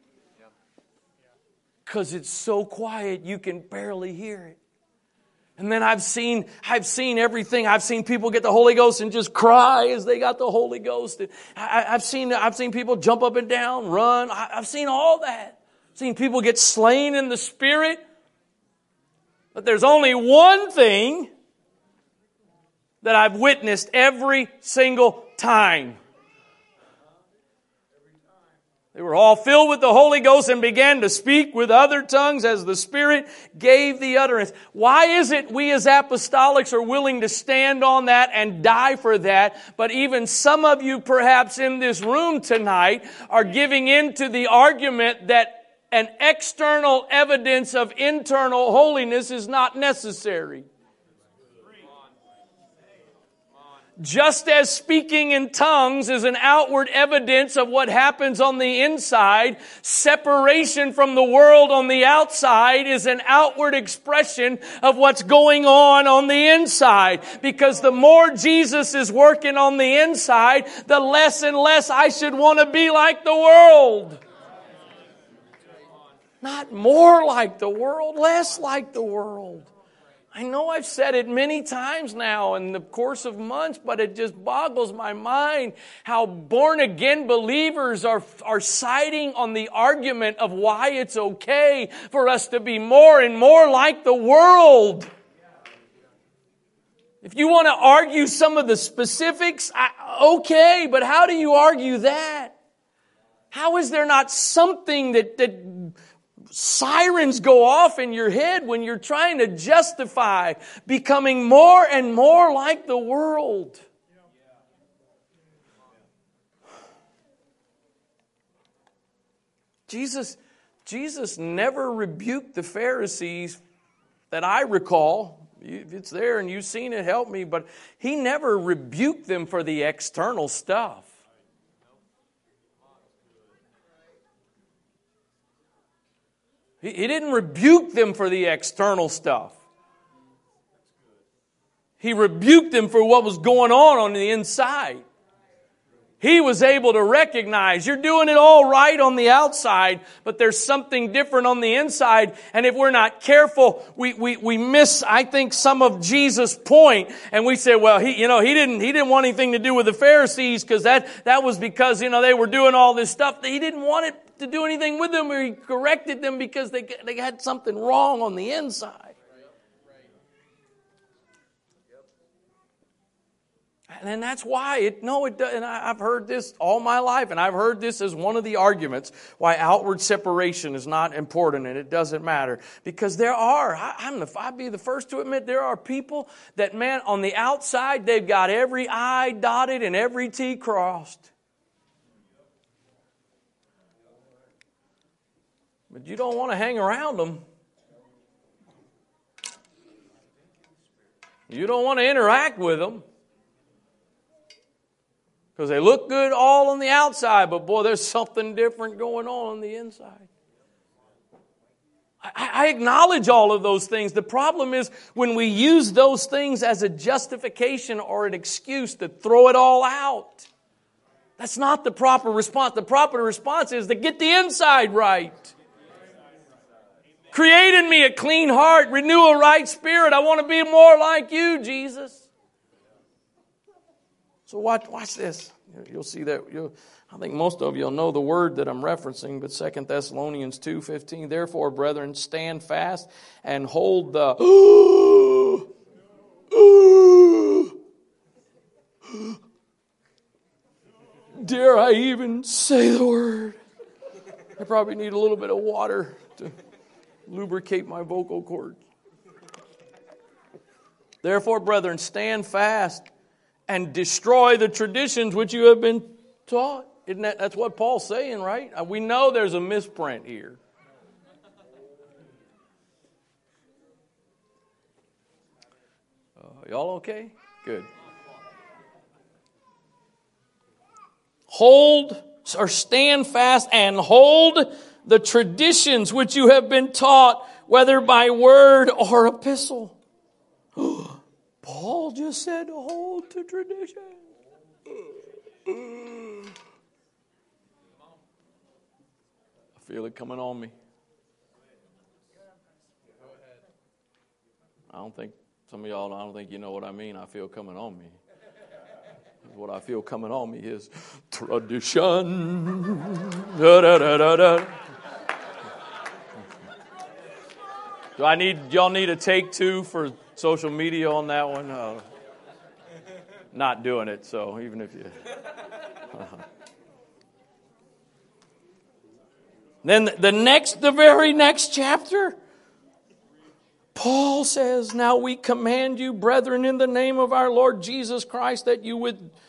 because it's so quiet you can barely hear it. And then I've seen everything. I've seen people get the Holy Ghost and just cry as they got the Holy Ghost. I've seen people jump up and down, run. I've seen all that. I've seen people get slain in the Spirit. But there's only one thing that I've witnessed every single time. They were all filled with the Holy Ghost and began to speak with other tongues as the Spirit gave the utterance. Why is it we as apostolics are willing to stand on that and die for that, but even some of you perhaps in this room tonight are giving in to the argument that an external evidence of internal holiness is not necessary? Just as speaking in tongues is an outward evidence of what happens on the inside, separation from the world on the outside is an outward expression of what's going on the inside. Because the more Jesus is working on the inside, the less and less I should want to be like the world. Not more like the world, less like the world. I know I've said it many times now in the course of months, but it just boggles my mind how born-again believers are siding on the argument of why it's okay for us to be more and more like the world. If you want to argue some of the specifics, okay, but how do you argue that? How is there not something that sirens go off in your head when you're trying to justify becoming more and more like the world? Jesus never rebuked the Pharisees that I recall. If it's there and you've seen it, help me. But He never rebuked them for the external stuff. He didn't rebuke them for the external stuff. He rebuked them for what was going on the inside. He was able to recognize you're doing it all right on the outside, but there's something different on the inside. And if we're not careful, we miss, I think, some of Jesus' point. And we say, well, he didn't want anything to do with the Pharisees because that was because, they were doing all this stuff. He didn't want it to do anything with them, or He corrected them because they had something wrong on the inside. And that's why and I've heard this all my life, and I've heard this as one of the arguments why outward separation is not important and it doesn't matter. Because I'd be the first to admit, there are people that, man, on the outside, they've got every I dotted and every T crossed. But you don't want to hang around them. You don't want to interact with them. Because they look good all on the outside, but boy, there's something different going on the inside. I acknowledge all of those things. The problem is when we use those things as a justification or an excuse to throw it all out. That's not the proper response. The proper response is to get the inside right. Create in me a clean heart, renew a right spirit. I want to be more like you, Jesus. So watch this. You'll see that. I think most of you will know the word that I'm referencing, but 2 Thessalonians 2:15. Therefore, brethren, stand fast and hold the... Dare I even say the word? I probably need a little bit of water to lubricate my vocal cords. Therefore, brethren, stand fast and destroy the traditions which you have been taught. That's what Paul's saying, right? We know there's a misprint here. Y'all okay? Good. Hold or stand fast and hold the traditions which you have been taught, whether by word or epistle. Paul just said hold to tradition. I feel it coming on me. I don't think you know what I mean. I feel coming on me. What I feel coming on me is tradition. Da, da, da, da, da. Y'all need a take two for social media on that one? Not doing it, so even if you... Then the very next chapter, Paul says, now we command you, brethren, in the name of our Lord Jesus Christ, that you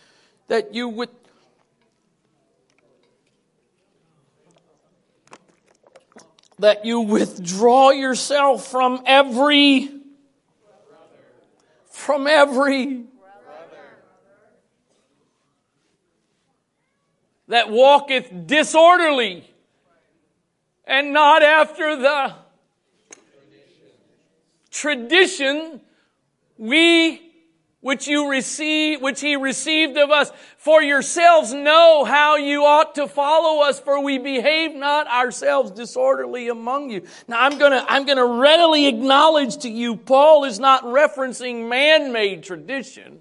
withdraw yourself from every that walketh disorderly and not after the tradition we which he received of us. For yourselves know how you ought to follow us, for we behave not ourselves disorderly among you. Now I'm gonna readily acknowledge to you, Paul is not referencing man-made tradition.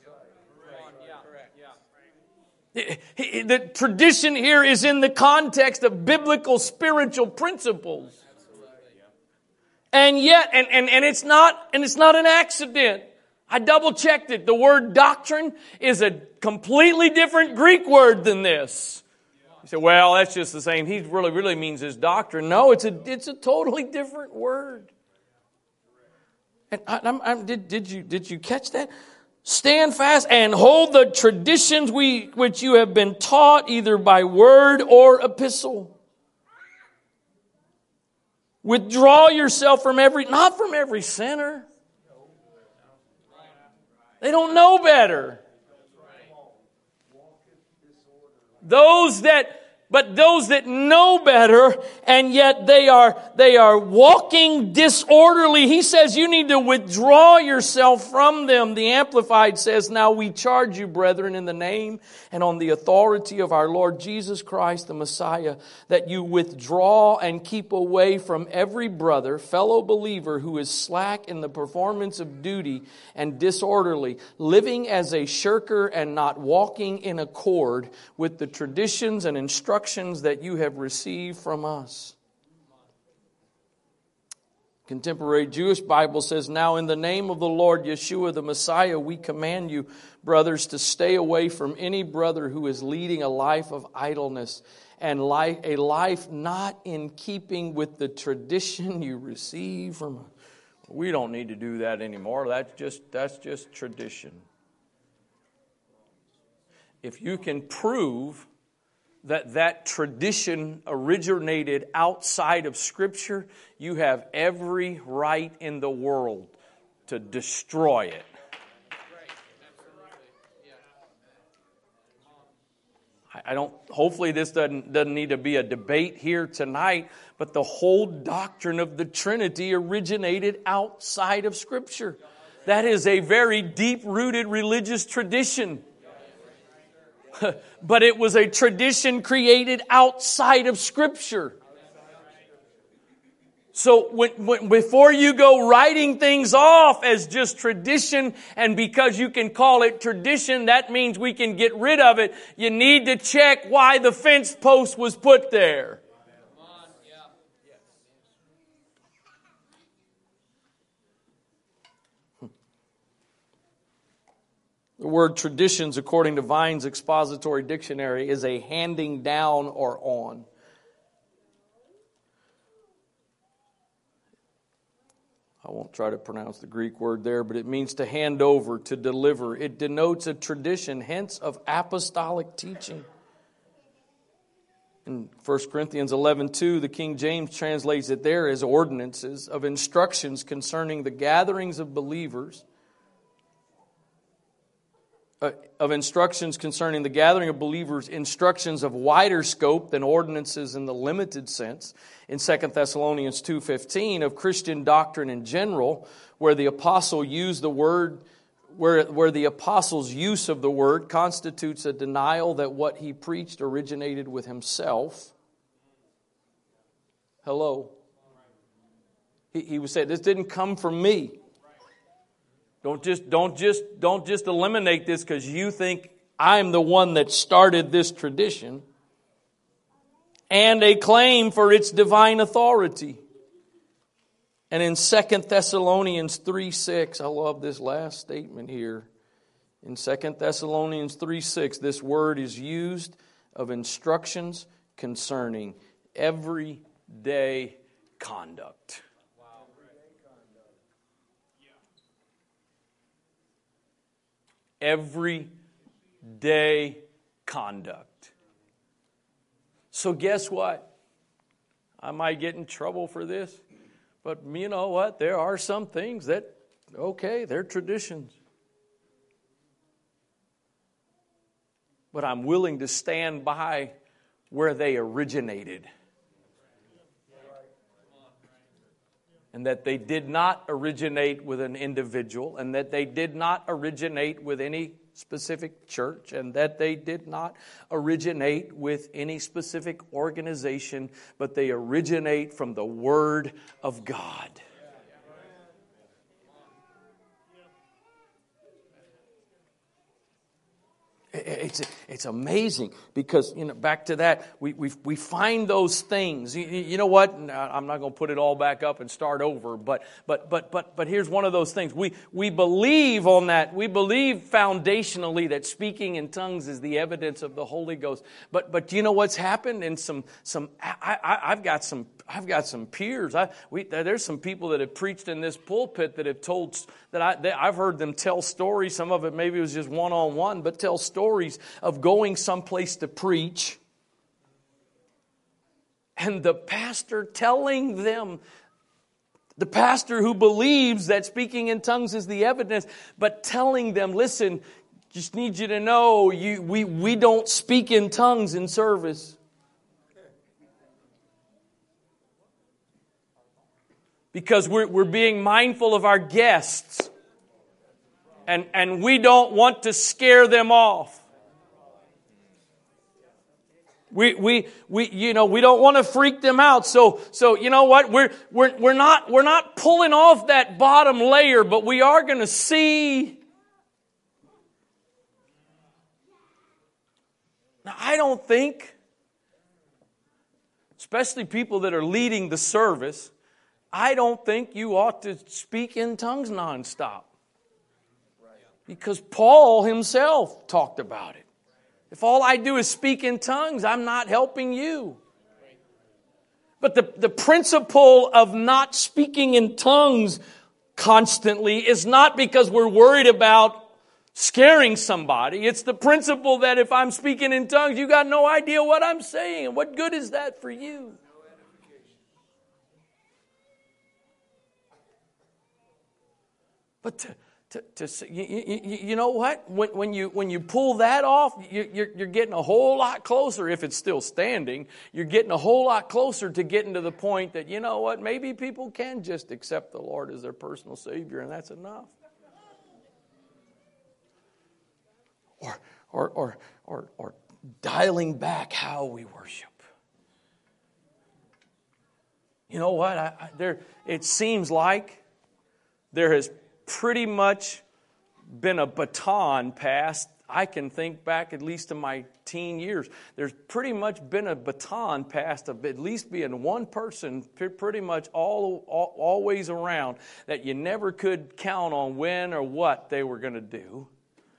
The tradition here is in the context of biblical spiritual principles. And yet, and it's not an accident. I double checked it. The word doctrine is a completely different Greek word than this. You say, well, that's just the same. He really means his doctrine. No, it's a totally different word. And did you catch that? Stand fast and hold the traditions which you have been taught either by word or epistle. Withdraw yourself not from every sinner. They don't know better. Those that know better, and yet they are walking disorderly. He says you need to withdraw yourself from them. The Amplified says, now we charge you, brethren, in the name and on the authority of our Lord Jesus Christ, the Messiah, that you withdraw and keep away from every brother, fellow believer, who is slack in the performance of duty and disorderly, living as a shirker and not walking in accord with the traditions and instructions that you have received from us. Contemporary Jewish Bible says, now in the name of the Lord Yeshua the Messiah, we command you, brothers, to stay away from any brother who is leading a life of idleness and a life not in keeping with the tradition you receive from us. We don't need to do that anymore. That's just tradition. If you can prove that tradition originated outside of Scripture, you have every right in the world to destroy it. Hopefully this doesn't need to be a debate here tonight, but the whole doctrine of the Trinity originated outside of Scripture. That is a very deep-rooted religious tradition. But it was a tradition created outside of Scripture. So before you go writing things off as just tradition, and because you can call it tradition, that means we can get rid of it, you need to check why the fence post was put there. The word traditions, according to Vine's Expository Dictionary, is a handing down or on. I won't try to pronounce the Greek word there, but it means to hand over, to deliver. It denotes a tradition, hence of apostolic teaching. In 1 Corinthians 11:2, the King James translates it there as ordinances of instructions concerning the gatherings of believers, instructions of wider scope than ordinances in the limited sense. In 2 Thessalonians 2:15, of Christian doctrine in general, where the apostle used the word, where the apostle's use of the word constitutes a denial that what he preached originated with himself. Hello. He would say, this didn't come from me. Don't just eliminate this because you think I'm the one that started this tradition. And a claim for its divine authority. And in 2 Thessalonians 3:6, I love this last statement here. In 2 Thessalonians 3:6, this word is used of instructions concerning everyday conduct. Everyday conduct. So guess what? I might get in trouble for this, but you know what? There are some things that, okay, they're traditions. But I'm willing to stand by where they originated. and that they did not originate with an individual, and that they did not originate with any specific church, and that they did not originate with any specific organization, but they originate from the Word of God. It's amazing because, back to that, we find those things. You know what? I'm not going to put it all back up and start over, but here's one of those things. We believe on that. We believe foundationally that speaking in tongues is the evidence of the Holy Ghost. But do you know what's happened? In I've got some peers. There's some people that have preached in this pulpit that have told that I've heard them tell stories. Some of it maybe was just one-on-one, but tell stories of going someplace to preach, and the pastor telling them, the pastor who believes that speaking in tongues is the evidence, but telling them, listen, just need you to know, we don't speak in tongues in service. Because we're being mindful of our guests. And we don't want to scare them off. We don't want to freak them out. So you know what? We're not pulling off that bottom layer, but we are going to see. Now, I don't think, especially people that are leading the service, I don't think you ought to speak in tongues nonstop. Because Paul himself talked about it. If all I do is speak in tongues, I'm not helping you. But the principle of not speaking in tongues constantly is not because we're worried about scaring somebody. It's the principle that if I'm speaking in tongues, you got no idea what I'm saying. What good is that for you? But you know what? When you pull that off, you're getting a whole lot closer. If it's still standing, you're getting a whole lot closer to getting to the point that, you know what? Maybe people can just accept the Lord as their personal Savior, and that's enough. Or dialing back how we worship. You know what? It seems like there has pretty much been a baton passed. I can think back at least to my teen years. There's pretty much been a baton passed of at least being one person pretty much always around that you never could count on when or what they were going to do.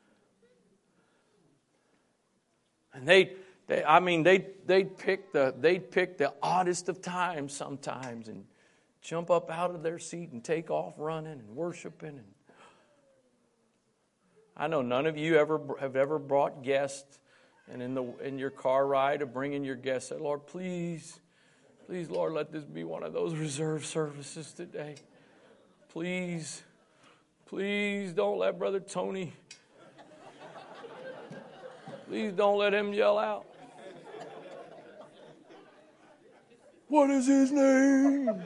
And they'd pick the oddest of times sometimes and jump up out of their seat and take off running and worshiping. I know none of you have ever brought guests, and in your car ride of bringing your guests, said, Lord, please, Lord, let this be one of those reserved services today. Please don't let Brother Tony, please don't let him yell out. What is his name?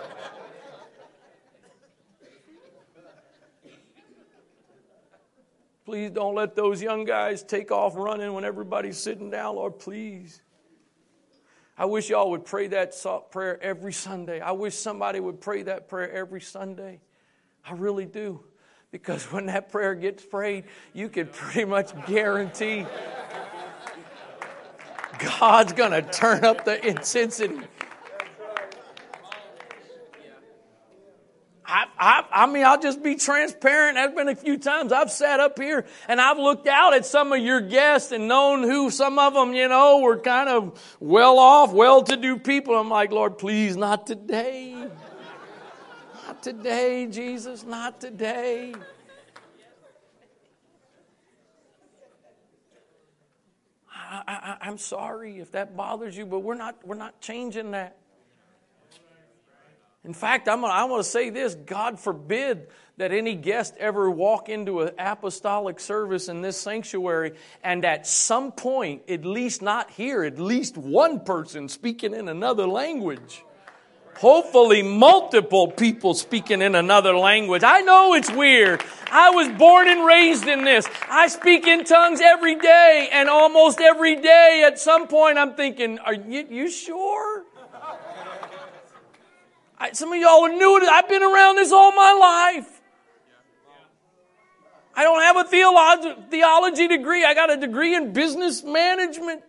Please don't let those young guys take off running when everybody's sitting down, Lord, please. I wish y'all would pray that prayer every Sunday. I wish somebody would pray that prayer every Sunday. I really do. Because when that prayer gets prayed, you can pretty much guarantee God's going to turn up the intensity. I'll just be transparent. There's been a few times I've sat up here and I've looked out at some of your guests and known who some of them, were kind of well-off, well-to-do people. I'm like, Lord, please, not today. Not today, Jesus, not today. I'm sorry if that bothers you, but we're not changing that. In fact, I want to say this: God forbid that any guest ever walk into an apostolic service in this sanctuary and at some point, at least not here, at least one person speaking in another language. Hopefully multiple people speaking in another language. I know it's weird. I was born and raised in this. I speak in tongues every day, and almost every day at some point I'm thinking, are you sure? Some of y'all are new to it. I've been around this all my life. I don't have a theology degree. I got a degree in business management.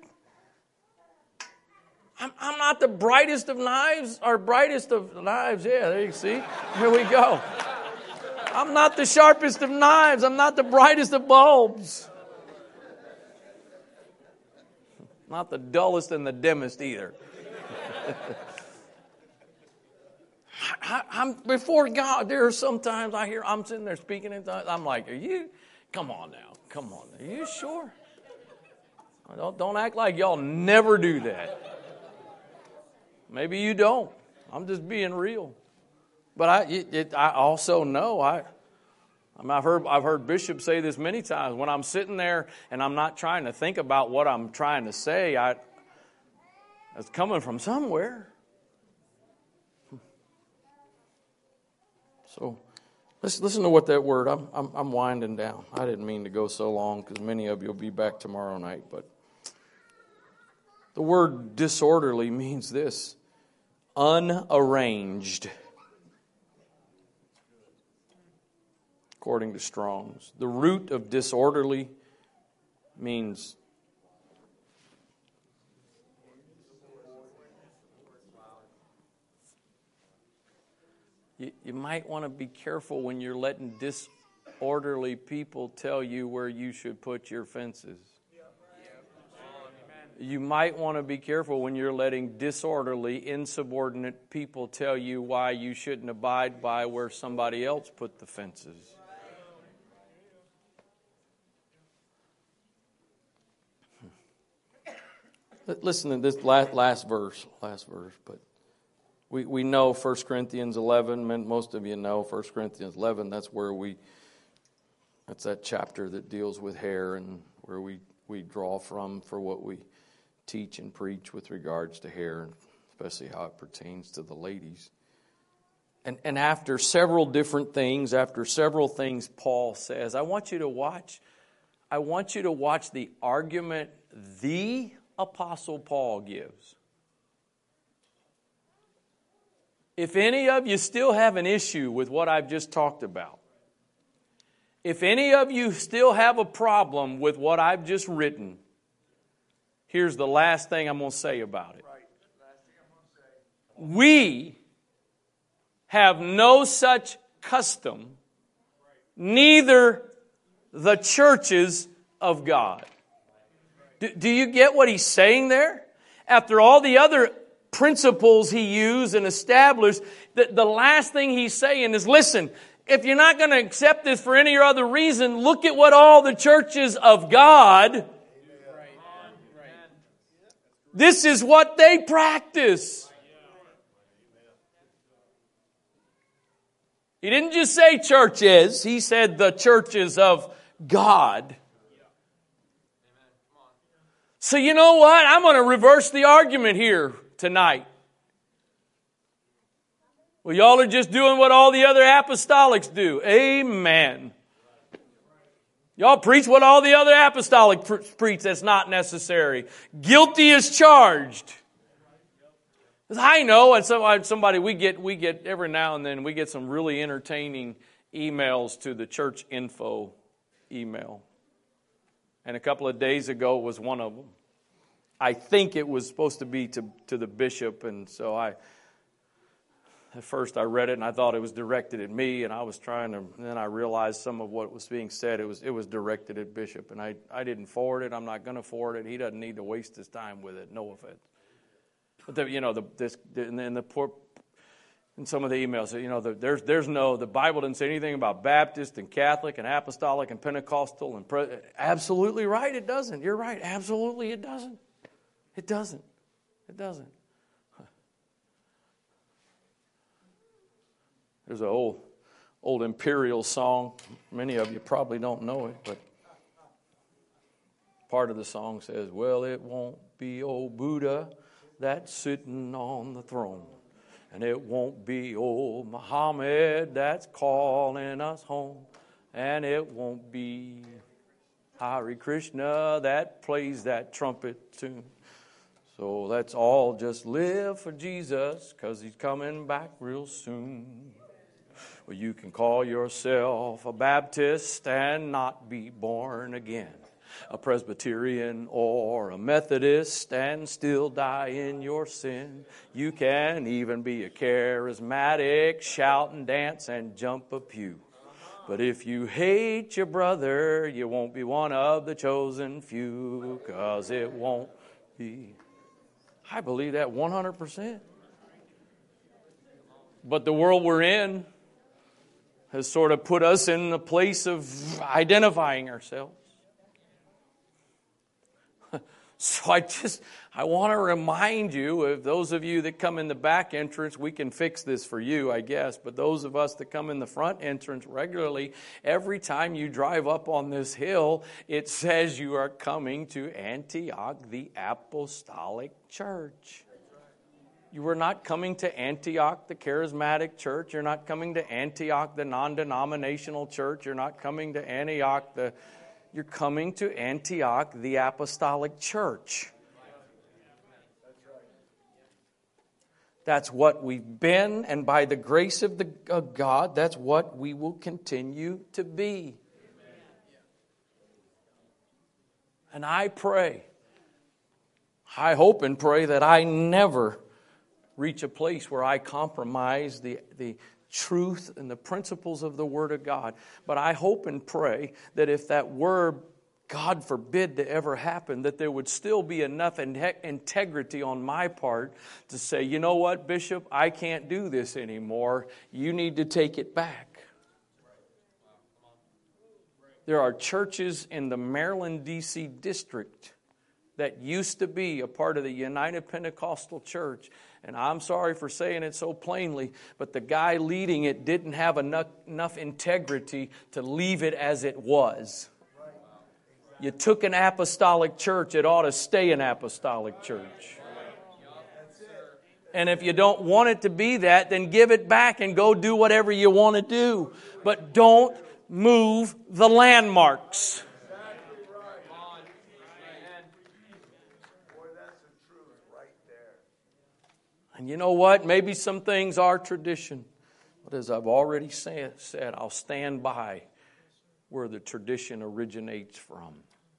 I'm not the brightest of knives, or brightest of knives. Yeah, there you see. Here we go. I'm not the sharpest of knives. I'm not the brightest of bulbs. Not the dullest and the dimmest either. I'm before God. There are sometimes I'm sitting there speaking in tongues. I'm like, come on now. Come on. Are you sure? Don't act like y'all never do that. Maybe you don't. I'm just being real. But I also know I've heard Bishop say this many times. When I'm sitting there and I'm not trying to think about what I'm trying to say, it's coming from somewhere. So let's listen to what that word. I'm winding down. I didn't mean to go so long because many of you will be back tomorrow night. But the word disorderly means this: unarranged. According to Strong's, the root of disorderly means you might want to be careful when you're letting disorderly people tell you where you should put your fences. You might want to be careful when you're letting disorderly, insubordinate people tell you why you shouldn't abide by where somebody else put the fences. Listen to this last verse, but we know 1 Corinthians 11. Most of you know 1 Corinthians 11. That's that chapter that deals with hair and where we draw from for what we teach and preach with regards to hair, especially how it pertains to the ladies. And after several things Paul says, I want you to watch the argument the Apostle Paul gives. If any of you still have an issue with what I've just talked about, if any of you still have a problem with what I've just written, here's the last thing I'm going to say about it. We have no such custom, neither the churches of God. Do you get what he's saying there? After all the other principles he used and established, the last thing he's saying is, listen, if you're not going to accept this for any other reason, look at what all the churches of God, this is what they practice. He didn't just say churches, he said the churches of God. So you know what? I'm going to reverse the argument here tonight. Well, y'all are just doing what all the other apostolics do. Amen. Y'all preach what all the other apostolic preach. That's not necessary. Guilty as charged. I know, and somebody we get every now and then we get some really entertaining emails to the church info email. And a couple of days ago was one of them. I think it was supposed to be to the bishop, and so at first I read it and I thought it was directed at me, and I was trying to, and then I realized some of what was being said, it was directed at Bishop, and I didn't forward it. I'm not going to forward it. He doesn't need to waste his time with it. No offense. But in some of the emails, the Bible didn't say anything about Baptist and Catholic and Apostolic and Pentecostal and absolutely right, it doesn't. You're right, absolutely it doesn't. It doesn't. It doesn't. There's an old imperial song. Many of you probably don't know it, but part of the song says, well, it won't be old Buddha that's sitting on the throne. And it won't be old Muhammad that's calling us home. And it won't be Hare Krishna that plays that trumpet tune. So let's all just live for Jesus, 'cause He's coming back real soon. Well, you can call yourself a Baptist and not be born again, a Presbyterian or a Methodist and still die in your sin. You can even be a charismatic, shout and dance and jump a pew. But if you hate your brother, you won't be one of the chosen few, 'cause it won't be. I believe that 100%. But the world we're in has sort of put us in the place of identifying ourselves. So I want to remind you, of those of you that come in the back entrance, we can fix this for you, I guess. But those of us that come in the front entrance regularly, every time you drive up on this hill, it says you are coming to Antioch, the Apostolic Church. You are not coming to Antioch, the charismatic church. You're not coming to Antioch, the non-denominational church. You're not coming to Antioch, you're coming to Antioch, the Apostolic Church. That's what we've been, and by the grace of God, that's what we will continue to be. And I pray, I hope and pray that I never reach a place where I compromise the truth and the principles of the Word of God. But I hope and pray that if that word, God forbid, to ever happen, that there would still be enough integrity on my part to say, you know what, Bishop, I can't do this anymore. You need to take it back. There are churches in the Maryland, D.C. district that used to be a part of the United Pentecostal Church. And I'm sorry for saying it so plainly, but the guy leading it didn't have enough integrity to leave it as it was. You took an apostolic church, it ought to stay an apostolic church. And if you don't want it to be that, then give it back and go do whatever you want to do. But don't move the landmarks. And you know what? Maybe some things are tradition. But as I've already said, I'll stand by where the tradition originates from.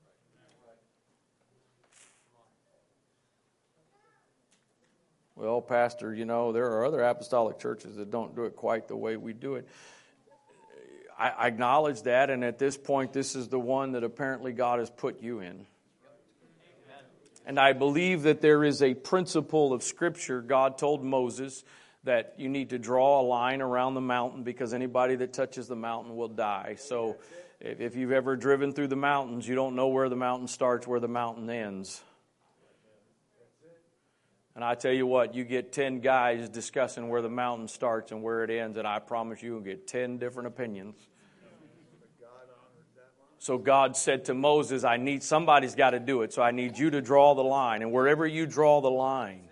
Well, Pastor, you know, there are other apostolic churches that don't do it quite the way we do it. I acknowledge that, and at this point, this is the one that apparently God has put you in. And I believe that there is a principle of Scripture. God told Moses that you need to draw a line around the mountain because anybody that touches the mountain will die. So if you've ever driven through the mountains, you don't know where the mountain starts, where the mountain ends. And I tell you what, you get 10 guys discussing where the mountain starts and where it ends, and I promise you'll get 10 different opinions. So God said to Moses, somebody's got to do it, so I need you to draw the line. And wherever you draw the line,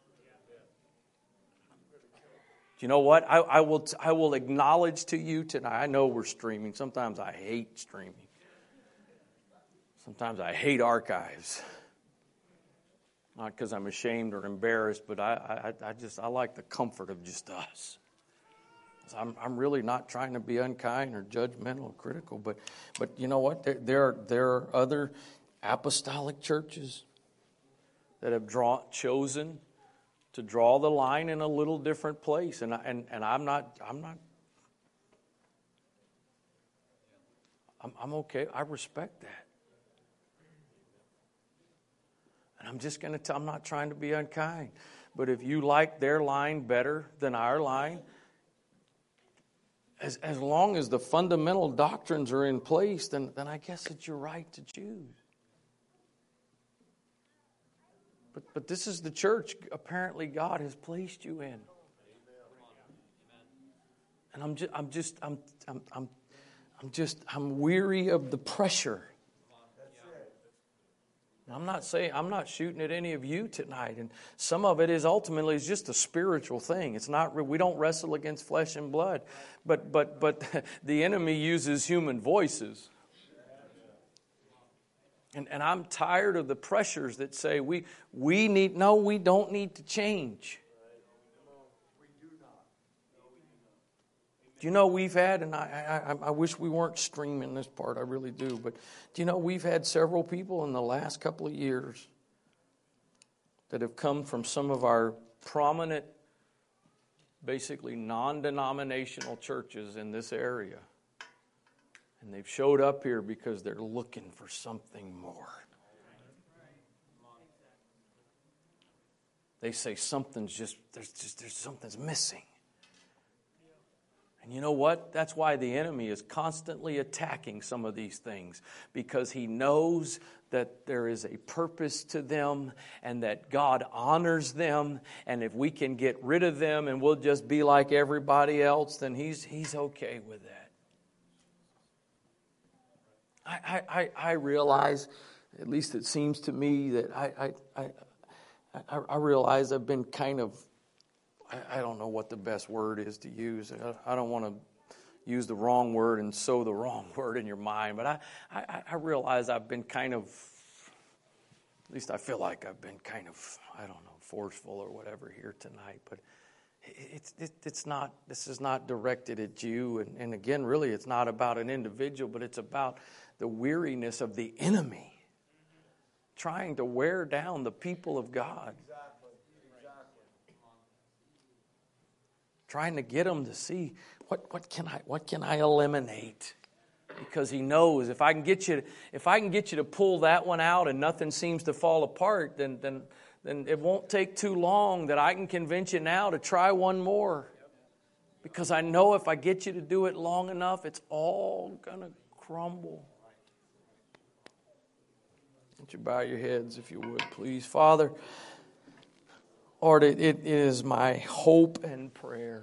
you know what? I will acknowledge to you tonight. I know we're streaming. Sometimes I hate streaming. Sometimes I hate archives. Not because I'm ashamed or embarrassed, but I like the comfort of just us. I'm really not trying to be unkind or judgmental or critical, but you know what? There are other apostolic churches that have chosen to draw the line in a little different place, and I'm okay. I respect that. And I'm just going to tell, I'm not trying to be unkind, but if you like their line better than our line, as long as the fundamental doctrines are in place, then I guess it's your right to choose. But this is the church apparently God has placed you in. And I'm weary of the pressure. I'm not shooting at any of you tonight. And some of it is ultimately just a spiritual thing. It's not, we don't wrestle against flesh and blood. But the enemy uses human voices. And I'm tired of the pressures that say we don't need to change. Do you know we've had, and I wish we weren't streaming this part, I really do, but do you know we've had several people in the last couple of years that have come from some of our prominent, basically non-denominational churches in this area. And they've showed up here because they're looking for something more. They say something's missing. And you know what? That's why the enemy is constantly attacking some of these things, because he knows that there is a purpose to them and that God honors them. And if we can get rid of them and we'll just be like everybody else, then he's okay with that. I realize, at least it seems to me, that I realize I've been kind of, I don't know what the best word is to use. I don't want to use the wrong word and sow the wrong word in your mind. But I realize I've been kind of, at least I feel like I've been kind of, I don't know, forceful or whatever here tonight. But it's not, this is not directed at you. And again, really, it's not about an individual, but it's about the weariness of the enemy trying to wear down the people of God. Trying to get them to see what can I eliminate, because he knows if I can get you to pull that one out and nothing seems to fall apart, then it won't take too long that I can convince you now to try one more, because I know if I get you to do it long enough, it's all gonna crumble. Won't you bow your heads if you would, please, Father? Lord, it is my hope and prayer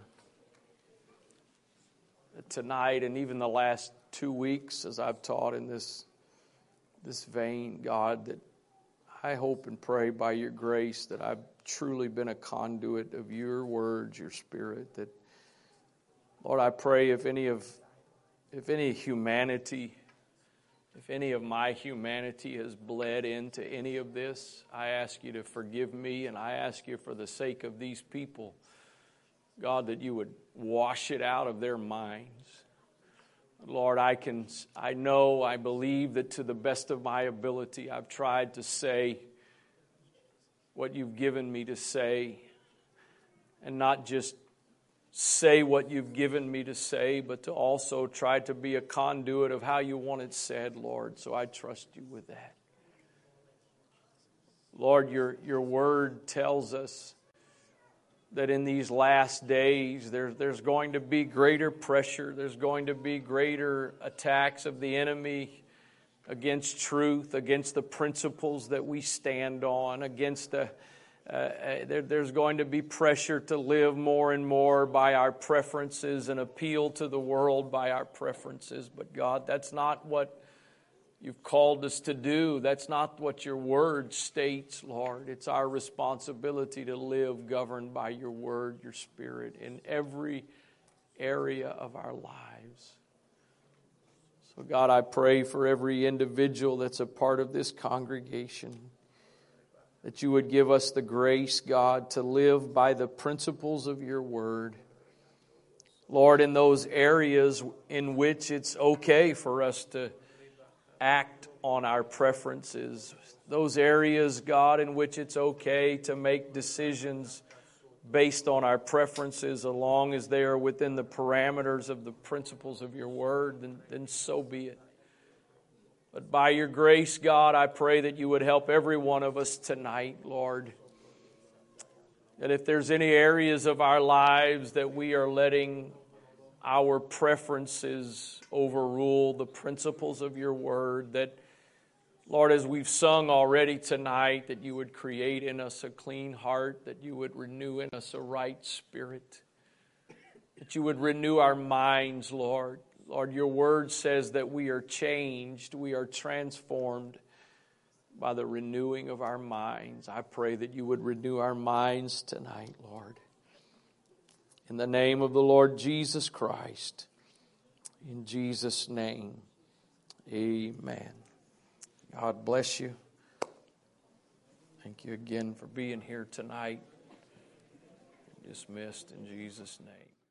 that tonight and even the last 2 weeks as I've taught in this vein, God, that I hope and pray by your grace that I've truly been a conduit of your words, your spirit. That, Lord, I pray if any of my humanity has bled into any of this, I ask you to forgive me, and I ask you for the sake of these people, God, that you would wash it out of their minds. Lord, I believe that to the best of my ability, I've tried to say what you've given me to say, and not just say what you've given me to say, but to also try to be a conduit of how you want it said, Lord. So I trust you with that. Lord, your word tells us that in these last days there's going to be greater pressure. There's going to be greater attacks of the enemy against truth, against the principles that we stand on, against there's going to be pressure to live more and more by our preferences and appeal to the world by our preferences. But God, that's not what you've called us to do. That's not what your word states, Lord. It's our responsibility to live governed by your word, your spirit, in every area of our lives. So God, I pray for every individual that's a part of this congregation, that you would give us the grace, God, to live by the principles of your word. Lord, in those areas in which it's okay for us to act on our preferences, those areas, God, in which it's okay to make decisions based on our preferences, as long as they are within the parameters of the principles of your word, then so be it. But by your grace, God, I pray that you would help every one of us tonight, Lord. That if there's any areas of our lives that we are letting our preferences overrule the principles of your word, that, Lord, as we've sung already tonight, that you would create in us a clean heart, that you would renew in us a right spirit, that you would renew our minds, Lord. Lord, your word says that we are changed, we are transformed by the renewing of our minds. I pray that you would renew our minds tonight, Lord. In the name of the Lord Jesus Christ. In Jesus' name, amen. God bless you. Thank you again for being here tonight. Dismissed in Jesus' name.